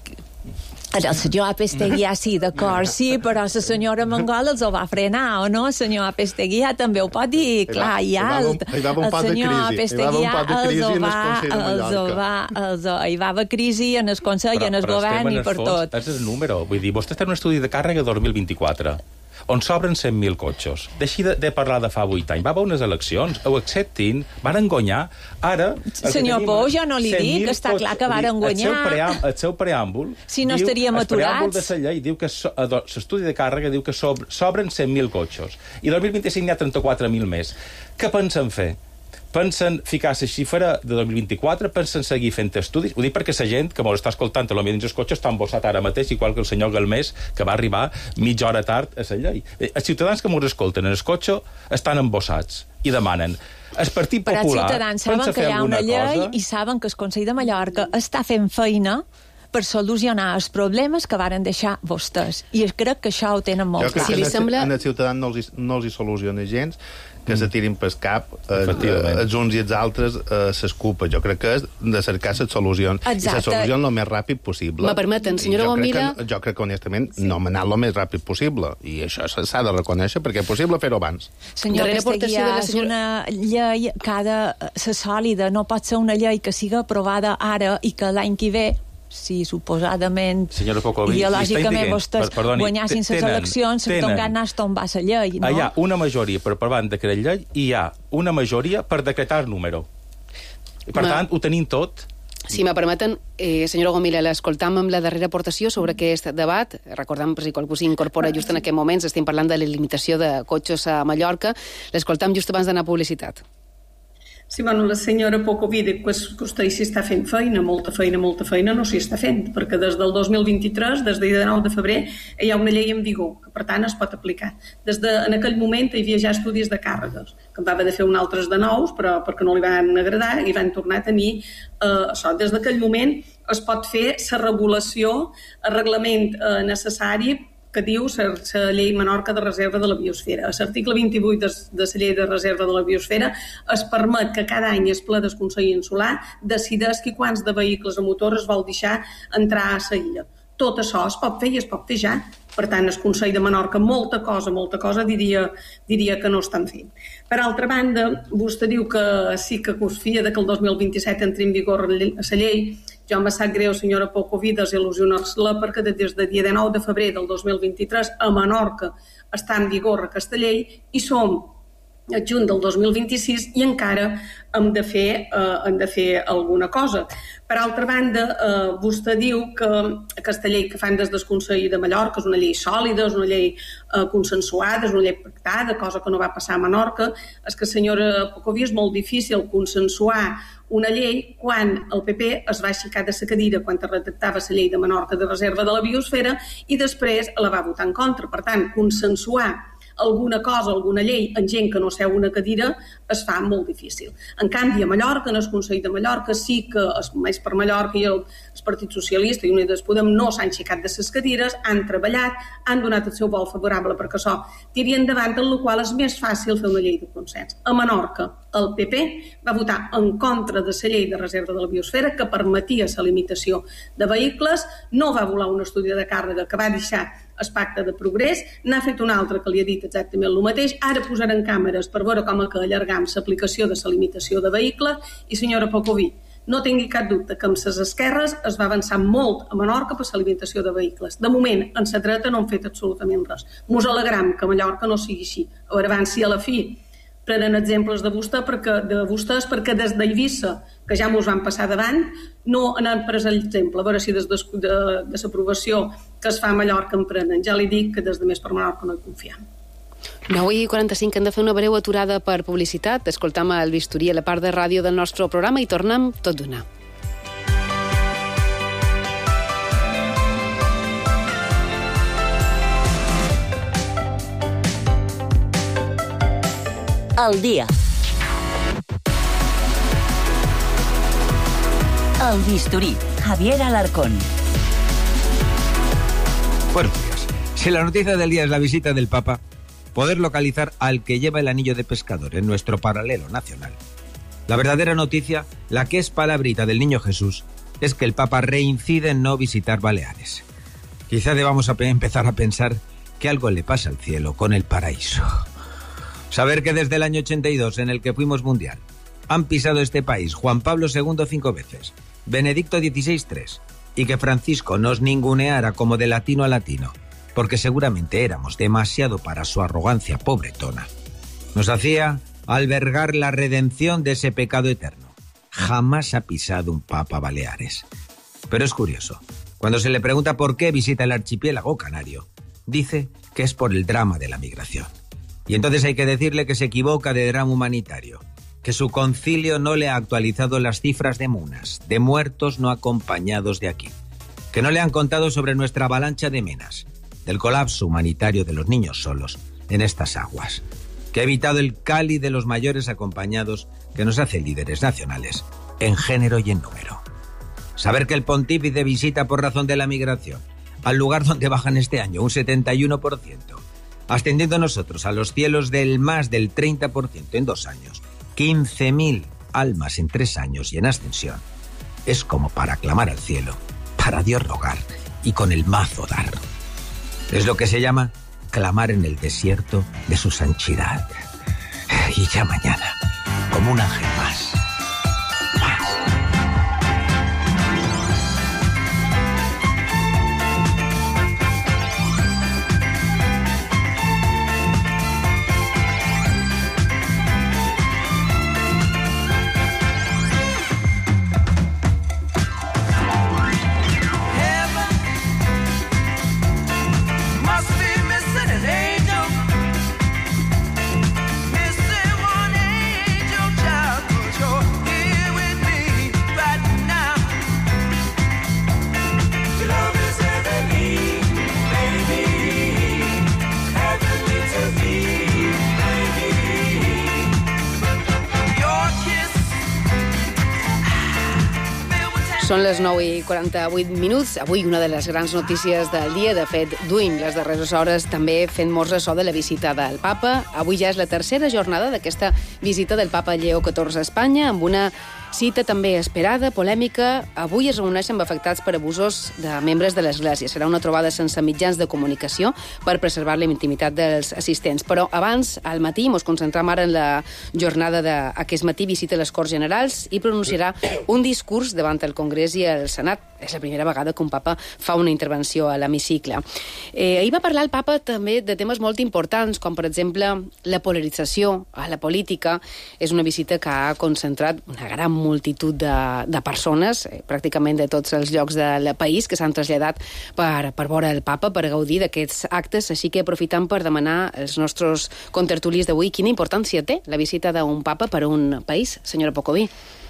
el senyor Apesteguià sí, d'acord, sí, però la senyora Mongol els ho va frenar, o no? El senyor Apesteguià també ho pot dir clar i alt. Hi va un pot de crisi, hi va un pot de crisi en el Consell de Mallorca. Hi va haver crisi en el Consell, en el govern i per tot. És el número, vull dir, vostè està en un estudi de càrrega dos mil vint-i-quatre, on s'obren cent mil cotxes. Deixi de, de parlar de fa vuit anys. Va haver unes eleccions, ho acceptin, varen guanyar. Ara... Senyor Pou, jo no li dic, està clar que varen guanyar. El seu, preàmbul, el seu preàmbul... Si no estaríem aturats... El preàmbul de la llei diu que l'estudi de càrrega diu que s'obren cent mil cotxes. I dos mil vint-i-cinc n'hi ha trenta-quatre mil més. Què pensen fer? Pensen ficar la xifra de dos mil vint-i-quatre, pensen seguir fent estudis. Ho dic perquè la gent que ens està escoltant a l'ambient dels cotxes està embossat ara mateix, igual que el senyor Galmés, que va arribar mitja hora tard a la llei. Els ciutadans que ens escolten en el cotxe estan embossats i demanen. El Partit Popular... Però els ciutadans saben que hi ha una llei i saben que el Consell de Mallorca està fent feina per solucionar els problemes que varen deixar vostès. I crec que això ho tenen molt clar. Jo crec que sembla... en el ciutadans no els, no els hi soluciona gens, que se tirin pel cap eh, els uns i els altres eh, s'escupa. Jo crec que és de cercar les solucions. Exacte. I la solució el més ràpid possible. Me permeten, senyora Gomila... Jo, jo crec que, honestament, sí. no hem anat el més ràpid possible. I això s'ha de reconèixer, perquè és possible fer-ho abans. Senyor Pestegui, és senyora... una llei que ha de ser sòlida. No pot ser una llei que siga aprovada ara i que l'any que ve, si suposadament Pocoví, ideològicament vostès perdoni, guanyassin les eleccions, s'ha nas tombar la llei, no? Hi ha una majoria per aprovar un decret llei i hi ha una majoria per decretar número. I per Ma... tant, ho tenim tot. Si me permeten, eh, senyora Gomila, l'escoltam amb la darrera aportació sobre aquest debat. Recordam, per si qualcú s'incorpora just en aquest moment, estem parlant de la limitació de cotxes a Mallorca. L'escoltam just abans d'anar a publicitat. Sí, bueno, la senyora Pocoví diu que vostè s'hi està fent feina, molta feina, molta feina, no s'hi està fent, perquè des del dos mil vint-i-tres, des del dinou de febrer, hi ha una llei en vigor, que per tant es pot aplicar. Des de, en aquell moment hi havia ja estudis de càrregues, que en va haver de fer un altres de nous, però perquè no li van agradar i van tornar a tenir eh, això. Des d'aquell moment es pot fer la regulació, el reglament eh, necessari que diu la llei Menorca de reserva de la biosfera. A l'article vint-i-vuit de, de la llei de reserva de la biosfera es permet que cada any el ple del Consell Insular decideixi quants de vehicles a motor es vol deixar entrar a la illa. Tot això es pot fer i es pot fer ja. Per tant, el Consell de Menorca molta cosa, molta cosa diria, diria que no estan fent. Per altra banda, vostè diu que sí que confia que el dos mil vint-i-set entri en vigor la llei. Jo em sap greu, senyora Pocoví, desil·lusionar-la, perquè des del dia dinou de febrer del dos mil vint-i-tres a Menorca està en vigor aquesta llei i som juny del dos mil vint-i-sis i encara hem de fer, eh, hem de fer alguna cosa. Per altra banda, eh, vostè diu que aquesta llei que fan des del Consell de Mallorca és una llei sòlida, és una llei eh, consensuada, és una llei pactada, cosa que no va passar a Menorca. És que, senyora Pocoví, és molt difícil consensuar una llei quan el P P es va aixecar de la cadira quan es redactava la llei de Menorca de reserva de la biosfera i després la va votar en contra. Per tant, consensuar alguna cosa, alguna llei, en gent que no seu una cadira, es fa molt difícil. En canvi, a Mallorca, en el Consell de Mallorca, sí que, més per Mallorca i el, el Partit Socialista i Unides Podem no s'han aixecat de les cadires, han treballat, han donat el seu vol favorable perquè això tiri endavant, en el qual és més fàcil fer una llei de consens. A Menorca, el P P va votar en contra de la llei de reserva de la biosfera que permetia la limitació de vehicles, no va voler un estudi de càrrega que va deixar el pacte de progrés, n'ha fet un altre que li ha dit exactament el mateix, ara posaran càmeres per veure com que allargam l'aplicació de la limitació de vehicles i, senyora Pocoví, no tingui cap dubte que amb les esquerres es va avançar molt a Menorca per la limitació de vehicles. De moment, en la dreta no han fet absolutament res. Mos alegram que a Mallorca no sigui així. A veure, abans, si a la fi prenen exemples de vostè perquè, de vostès perquè des d'Eivissa, que ja mos van passar davant, no han pres l'exemple. A veure si des de, de, de l'aprovació que es fa a Mallorca en prenen. Ja li dic que des de Més per Menorca no hi confiem. nou i quaranta-cinc, hem de fer una breu aturada per publicitat. Escoltam el bisturí a la part de ràdio del nostre programa i tornem tot d'una. Al día. El bisturí. Javier Alarcón. Buenos días. Si la noticia del día es la visita del Papa, poder localizar al que lleva el anillo de pescador en nuestro paralelo nacional. La verdadera noticia, la que es palabrita del niño Jesús, es que el Papa reincide en no visitar Baleares. Quizá debamos a empezar a pensar que algo le pasa al cielo con el paraíso. Saber que desde el año ochenta y dos, en el que fuimos mundial, han pisado este país Juan Pablo segundo cinco veces, Benedicto dieciséis tres, y que Francisco nos ninguneara como de latino a latino, porque seguramente éramos demasiado para su arrogancia pobretona, nos hacía albergar la redención de ese pecado eterno. Jamás ha pisado un papa Baleares. Pero es curioso, cuando se le pregunta por qué visita el archipiélago canario, dice que es por el drama de la migración. Y entonces hay que decirle que se equivoca de drama humanitario, que su concilio no le ha actualizado las cifras de munas, de muertos no acompañados de aquí, que no le han contado sobre nuestra avalancha de menas, del colapso humanitario de los niños solos en estas aguas, que ha evitado el Cali de los mayores acompañados que nos hace líderes nacionales en género y en número. Saber que el pontífice visita por razón de la migración al lugar donde bajan este año un setenta y uno por ciento, ascendiendo nosotros a los cielos del más del treinta por ciento en dos años, quince mil almas en tres años y en ascensión, es como para clamar al cielo, para Dios rogar y con el mazo dar. Es lo que se llama clamar en el desierto de su santidad. Y ya mañana, como un ángel más. Són les nou i quaranta-vuit minuts. Avui una de les grans notícies del dia. De fet, duim les darreres hores també fent molts ressò de la visita del Papa. Avui ja és la tercera jornada d'aquesta visita del Papa Lleó catorze a Espanya, amb una cita també esperada, polèmica. Avui es reuneixen amb afectats per abusos de membres de l'Església. Serà una trobada sense mitjans de comunicació per preservar la intimitat dels assistents. Però abans, al matí, ens concentram ara en la jornada d'aquest matí, visita a les Corts Generals i pronunciarà un discurs davant el Congrés i el Senat. és la primera vegada que un papa fa una intervenció a l'hemicicle. Eh, ahir va parlar el papa també de temes molt importants, com per exemple la polarització a la política. És una visita que ha concentrat una gran multitud de, de persones, eh, pràcticament de tots els llocs del país, que s'han traslladat per, per veure el papa, per gaudir d'aquests actes, així que aprofitant per demanar als nostres contertulis d'avui quina importància té la visita d'un papa per a un país, senyora Pocoví.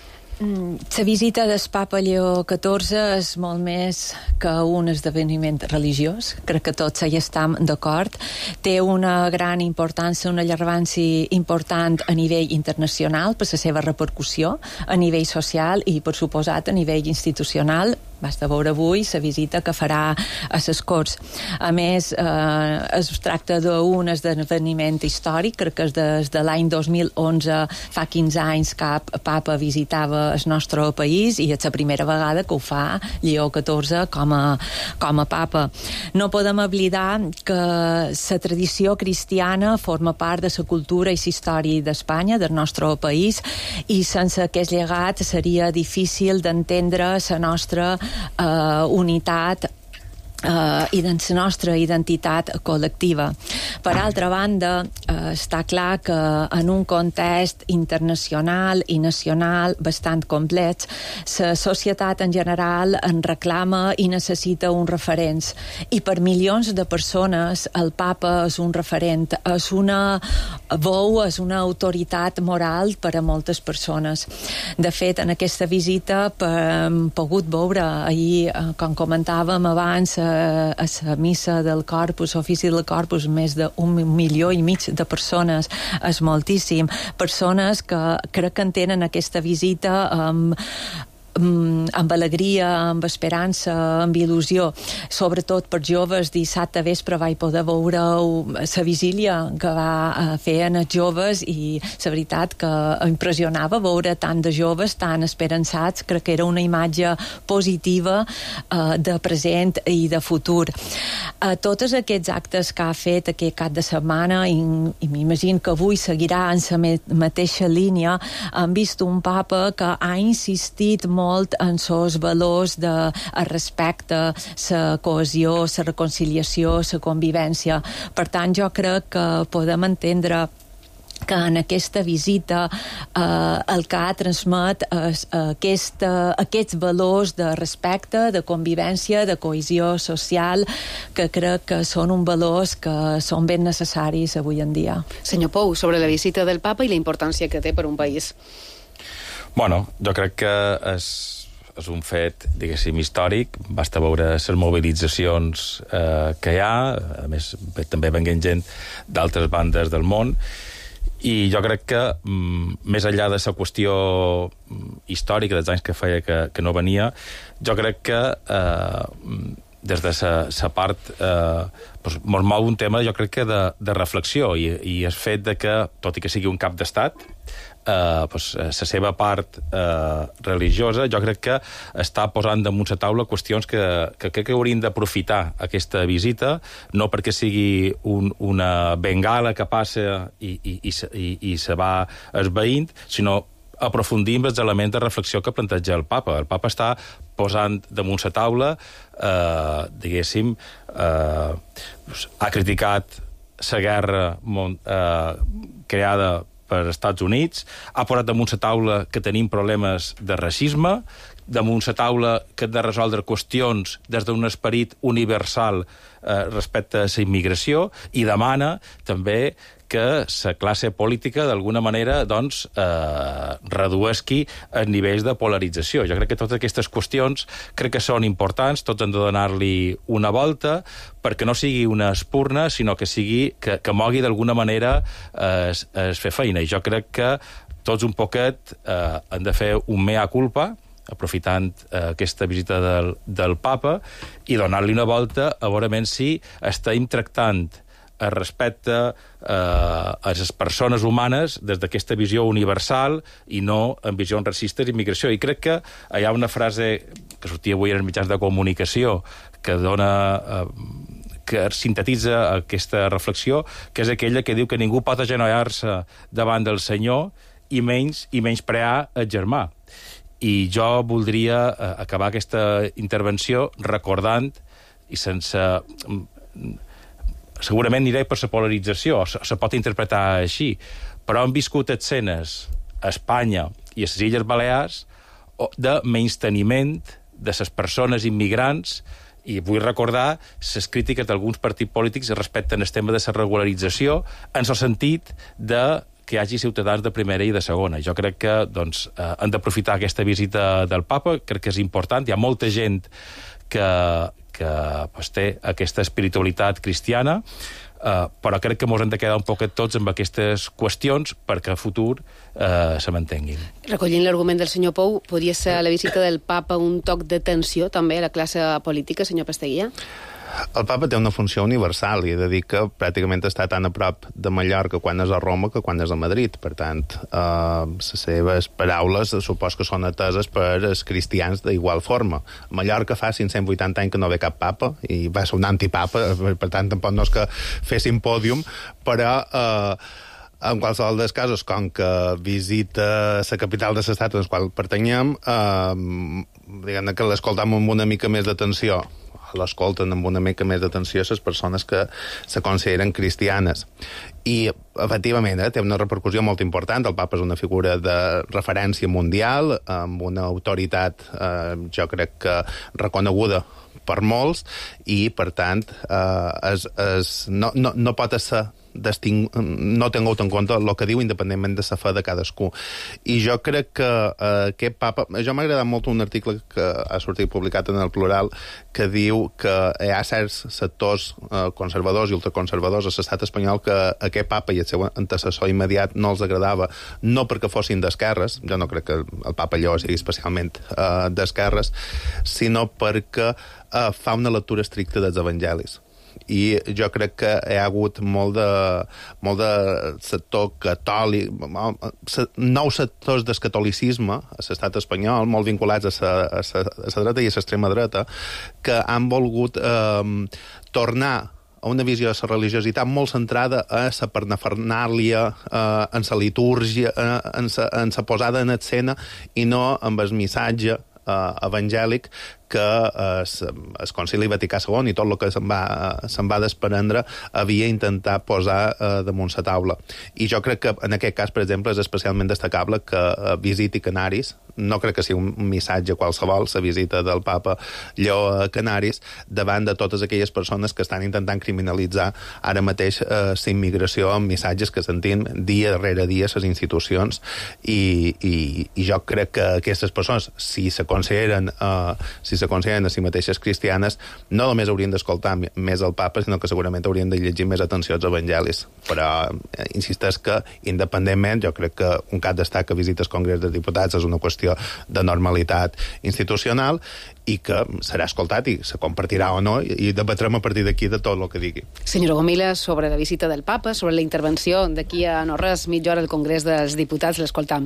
La visita del papa Lleó catorze és molt més que un esdeveniment religiós. Crec que tots hi estem d'acord. Té una gran importància, una rellevància important a nivell internacional per la seva repercussió, a nivell social i, per suposat, a nivell institucional. Basta veure avui la visita que farà a les Corts. A més, eh, es tracta d'un esdeveniment històric, crec que és des de l'any dos mil onze, fa quinze anys, cap papa visitava el nostre país i és la primera vegada que ho fa Lleó catorze com a, com a papa. No podem oblidar que la tradició cristiana forma part de la cultura i la història d'Espanya, del nostre país, i sense aquest llegat seria difícil d'entendre la nostra Uh, unitat Uh, i de la nostra identitat col·lectiva. Per altra banda, uh, està clar que en un context internacional i nacional bastant complex, la societat en general en reclama i necessita uns referents. I per milions de persones el papa és un referent, és una veu, és una autoritat moral per a moltes persones. De fet, en aquesta visita hem pogut veure ahir, com comentàvem abans, a la missa del Corpus, ofici del Corpus, més d'un milió i mig de persones, és moltíssim. Persones que crec que entenen aquesta visita amb amb alegria, amb esperança, amb il·lusió, sobretot per joves. Dissabte vespre vaig poder veure la vigília que va fer en els joves i la veritat que impressionava veure tant de joves tan esperançats. Crec que era una imatge positiva eh, de present i de futur. A tots aquests actes que ha fet aquest cap de setmana, i, i m'imagino que avui seguirà en la mateixa línia, hem vist un papa que ha insistit molt molt en els valors de el respecte, la cohesió, la reconciliació, la convivència. Per tant, jo crec que podem entendre que en aquesta visita eh, el que ha transmet és aquesta, aquests valors de respecte, de convivència, de cohesió social, que crec que són uns valors que són ben necessaris avui en dia. Senyor Pou, sobre la visita del papa i la importància que té per un país. Bueno, jo crec que és, és un fet, diguéssim, històric. Basta veure les mobilitzacions eh, que hi ha, a més també venguent gent d'altres bandes del món, i jo crec que, mm, més enllà de la qüestió històrica dels anys que feia que, que no venia, jo crec que eh, des de la part eh, doncs, mos mou un tema, jo crec que de, de reflexió, i, i el fet de que, tot i que sigui un cap d'estat, Uh, pues, la seva part uh, religiosa, jo crec que està posant damunt la taula qüestions que, que crec que haurien d'aprofitar aquesta visita, no perquè sigui un, una bengala que passa i, i, i, i, i se va esvaint, sinó aprofundir en els elements de reflexió que planteja el papa. El papa està posant damunt la taula, uh, diguéssim, uh, ha criticat la guerra uh, creada per als Estats Units, ha posat damunt la taula que tenim problemes de racisme, damunt la taula que hem de resoldre qüestions des d'un esperit universal eh, respecte a la immigració, i demana també que la classe política d'alguna manera doncs, eh, reduesqui els nivells de polarització. Jo crec que totes aquestes qüestions crec que són importants, tots hem de donar-li una volta perquè no sigui una espurna, sinó que sigui que, que mogui d'alguna manera eh, es, es fer feina. I jo crec que tots un poquet eh, han de fer un mea culpa, aprofitant eh, aquesta visita del, del papa, i donar-li una volta a veure si estem tractant el respecte eh, a les persones humanes des d'aquesta visió universal i no en visions racistes i immigració. I crec que hi ha una frase que sortia avui en els mitjans de comunicació que dona... Eh, que sintetitza aquesta reflexió, que és aquella que diu que ningú pot agenollar-se davant del Senyor i menys i menysprear el germà. I jo voldria uh, acabar aquesta intervenció recordant, i sense... Segurament aniré per la polarització, se, se pot interpretar així, però hem viscut escenes a Espanya i a les Illes Balears de menysteniment de les persones immigrants, i vull recordar les crítiques d'alguns partits polítics respecte al tema de la regularització, en el sentit de que hi hagi ciutadans de primera i de segona. Jo crec que doncs, eh, han d'aprofitar aquesta visita del papa, crec que és important, hi ha molta gent que, que pues, té aquesta espiritualitat cristiana, eh, però crec que ens hem de quedar un poquet tots amb aquestes qüestions perquè a futur eh, se mantenguin. Recollint l'argument del senyor Pou, podria ser la visita del papa un toc de tensió també a la classe política, senyor Pasteguía? El papa té una funció universal i he de dir que pràcticament està tan a prop de Mallorca quan és a Roma que quan és a Madrid. Per tant, eh, les seves paraules supos que són ateses per els cristians d'igual forma. A Mallorca fa cinc-cents vuitanta anys que no ve cap papa i va ser un antipapa, per tant, tampoc no és que fessin pòdium, però... Eh, en qualsevol dels casos, com que visita la capital de l'estat en el qual pertanyem, eh, diguem que l'escoltam amb una mica més d'atenció, l'escolten amb una mica més d'atenció les persones que se consideren cristianes. I, efectivament, eh, té una repercussió molt important. El papa és una figura de referència mundial, amb una autoritat, eh, jo crec que reconeguda per molts, i, per tant, eh, és, és, no, no, no pot ser Disting... no tingut en compte el que diu independentment de la fe de cadascú. I jo crec que eh, aquest papa... Jo m'ha agradat molt un article que ha sortit publicat en el Plural que diu que hi ha certs sectors eh, conservadors i ultraconservadors a l'estat espanyol que aquest papa i el seu antecessor immediat no els agradava, no perquè fossin d'esquerres, jo no crec que el papa Lleó sigui especialment eh, d'esquerres, sinó perquè eh, fa una lectura estricta dels evangelis. I jo crec que hi ha hagut molt de, molt de sector catòlic, nous sectors del catolicisme a l'estat espanyol, molt vinculats a la, a la, a la dreta i a l'extrema dreta, que han volgut eh, tornar a una visió de la religiositat molt centrada a la parnafernàlia, eh, en la litúrgia, eh, en la en la posada en escena, i no amb el missatge eh, evangèlic que eh, el Concili Vaticà segon i tot el que se'n va, eh, se'n va desprendre havia intentat posar eh, damunt la taula. I jo crec que en aquest cas, per exemple, és especialment destacable que eh, visiti Canaris. No crec que sigui un missatge qualsevol, la visita del papa Lleó a Canaris, davant de totes aquelles persones que estan intentant criminalitzar ara mateix eh, la immigració amb missatges que sentim dia darrere dia a les institucions. I, i, i jo crec que aquestes persones, si se consideren eh, si se consideren a si mateixes cristianes, no només haurien d'escoltar més el papa, sinó que segurament haurien de llegir més atenció als evangelis. Però eh, insisteix que, independentment, jo crec que un cap d'estat que visita el Congrés dels Diputats és una qüestió de normalitat institucional i que serà escoltat i se compartirà o no, i debatrem a partir d'aquí de tot el que digui. Senyora Gomila, sobre la visita del papa, sobre la intervenció d'aquí a no res, mitja hora al Congrés dels Diputats, l'escoltam.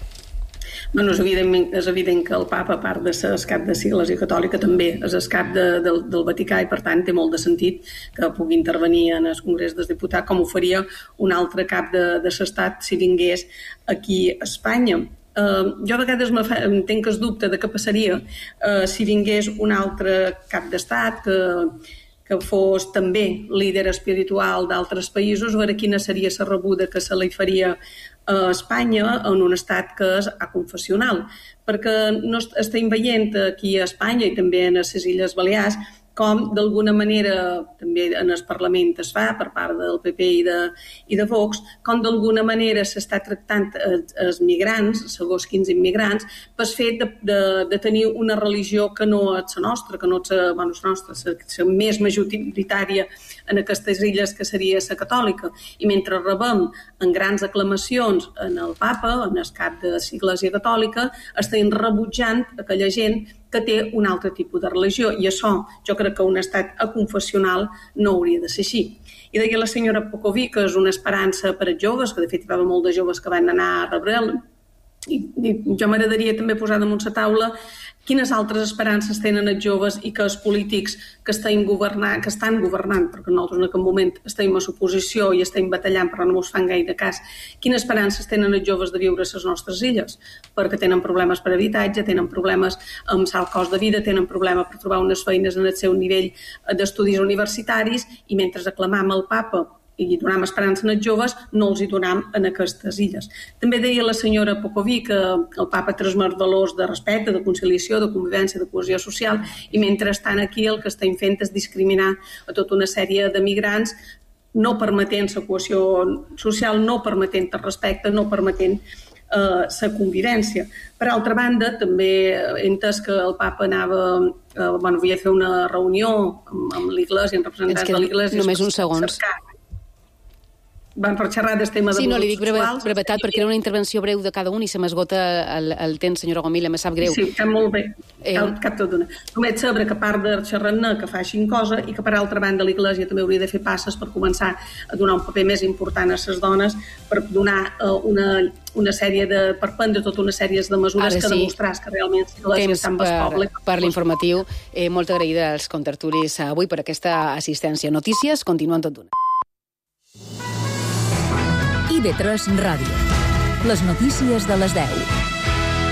Bueno, és evident, és evident que el papa, a part de ser el cap de l'Església Catòlica, també és el cap de, del, del Vaticà, i per tant té molt de sentit que pugui intervenir en el Congrés dels Diputats, com ho faria un altre cap de, de l'Estat si vingués aquí a Espanya. Uh, jo a vegades entenc que es dubte de què passaria uh, si vingués un altre cap d'estat que, que fos també líder espiritual d'altres països, a veure quina seria la rebuda que se li faria a Espanya en un estat que és aconfessional, perquè no estem veient aquí a Espanya i també en les Illes Balears com d'alguna manera, també en el Parlament es fa per part del P P i de, i de Vox, com d'alguna manera s'està tractant els migrants, segons quins immigrants, pel fet de, de, de tenir una religió que no és la nostra, que no és la, bueno, la nostra, la més majoritària en aquestes illes, que seria la catòlica. I mentre rebem en grans aclamacions en el papa, en el cap de l'Església Catòlica, estem rebutjant aquella gent que té un altre tipus de religió, i això jo crec que un estat aconfessional no hauria de ser així. I deia la senyora Pocoví que és una esperança per als joves, que de fet hi va haver molts de joves que van anar a rebre'l, i, i jo m'agradaria també posar damunt la taula quines altres esperances tenen els joves i que els polítics que estan governant, que estan governant, perquè nosaltres en aquest moment estem a l'oposició i estem batallant però no ens fan gaire cas, quines esperances tenen els joves de viure a les nostres illes, perquè tenen problemes per habitatge, tenen problemes amb alt cost de vida, tenen problemes per trobar unes feines en el seu nivell d'estudis universitaris, i mentre aclamam el papa i donam esperança als joves, no els hi donam en aquestes illes. També deia la senyora Pocoví que el papa transmet valors de respecte, de conciliació, de convivència, de cohesió social, i mentre estan aquí el que estem fent és discriminar a tota una sèrie de migrants, no permetent la cohesió social, no permetent el respecte, no permetent la eh, convivència. Per altra banda, també he entès que el papa anava, eh, bueno, havia fer una reunió amb, amb l'Iglésia, amb representants de l'Iglésia. Només uns segons. Cercar. Van per xerrar del tema de sí, no, li dic breve, sexuals. brevetat perquè era una intervenció breu de cada un i se m'esgota el, el temps, senyora Gomila, me sap greu. Sí, està molt bé. Eh... Cap, cap tot d'una. Només saber que a part de xerrar-ne que facin cosa i que per altra banda l'Església també hauria de fer passes per començar a donar un paper més important a les dones, per donar uh, una, una sèrie de... per prendre tota una sèrie de mesures Ara que sí. demostràs que realment l'Església està amb el poble. Per, per l'informatiu. Eh, molt agraïda als contertulis avui per aquesta assistència. Notícies continuen tot d'una. I V tres Ràdio. Les notícies de les deu.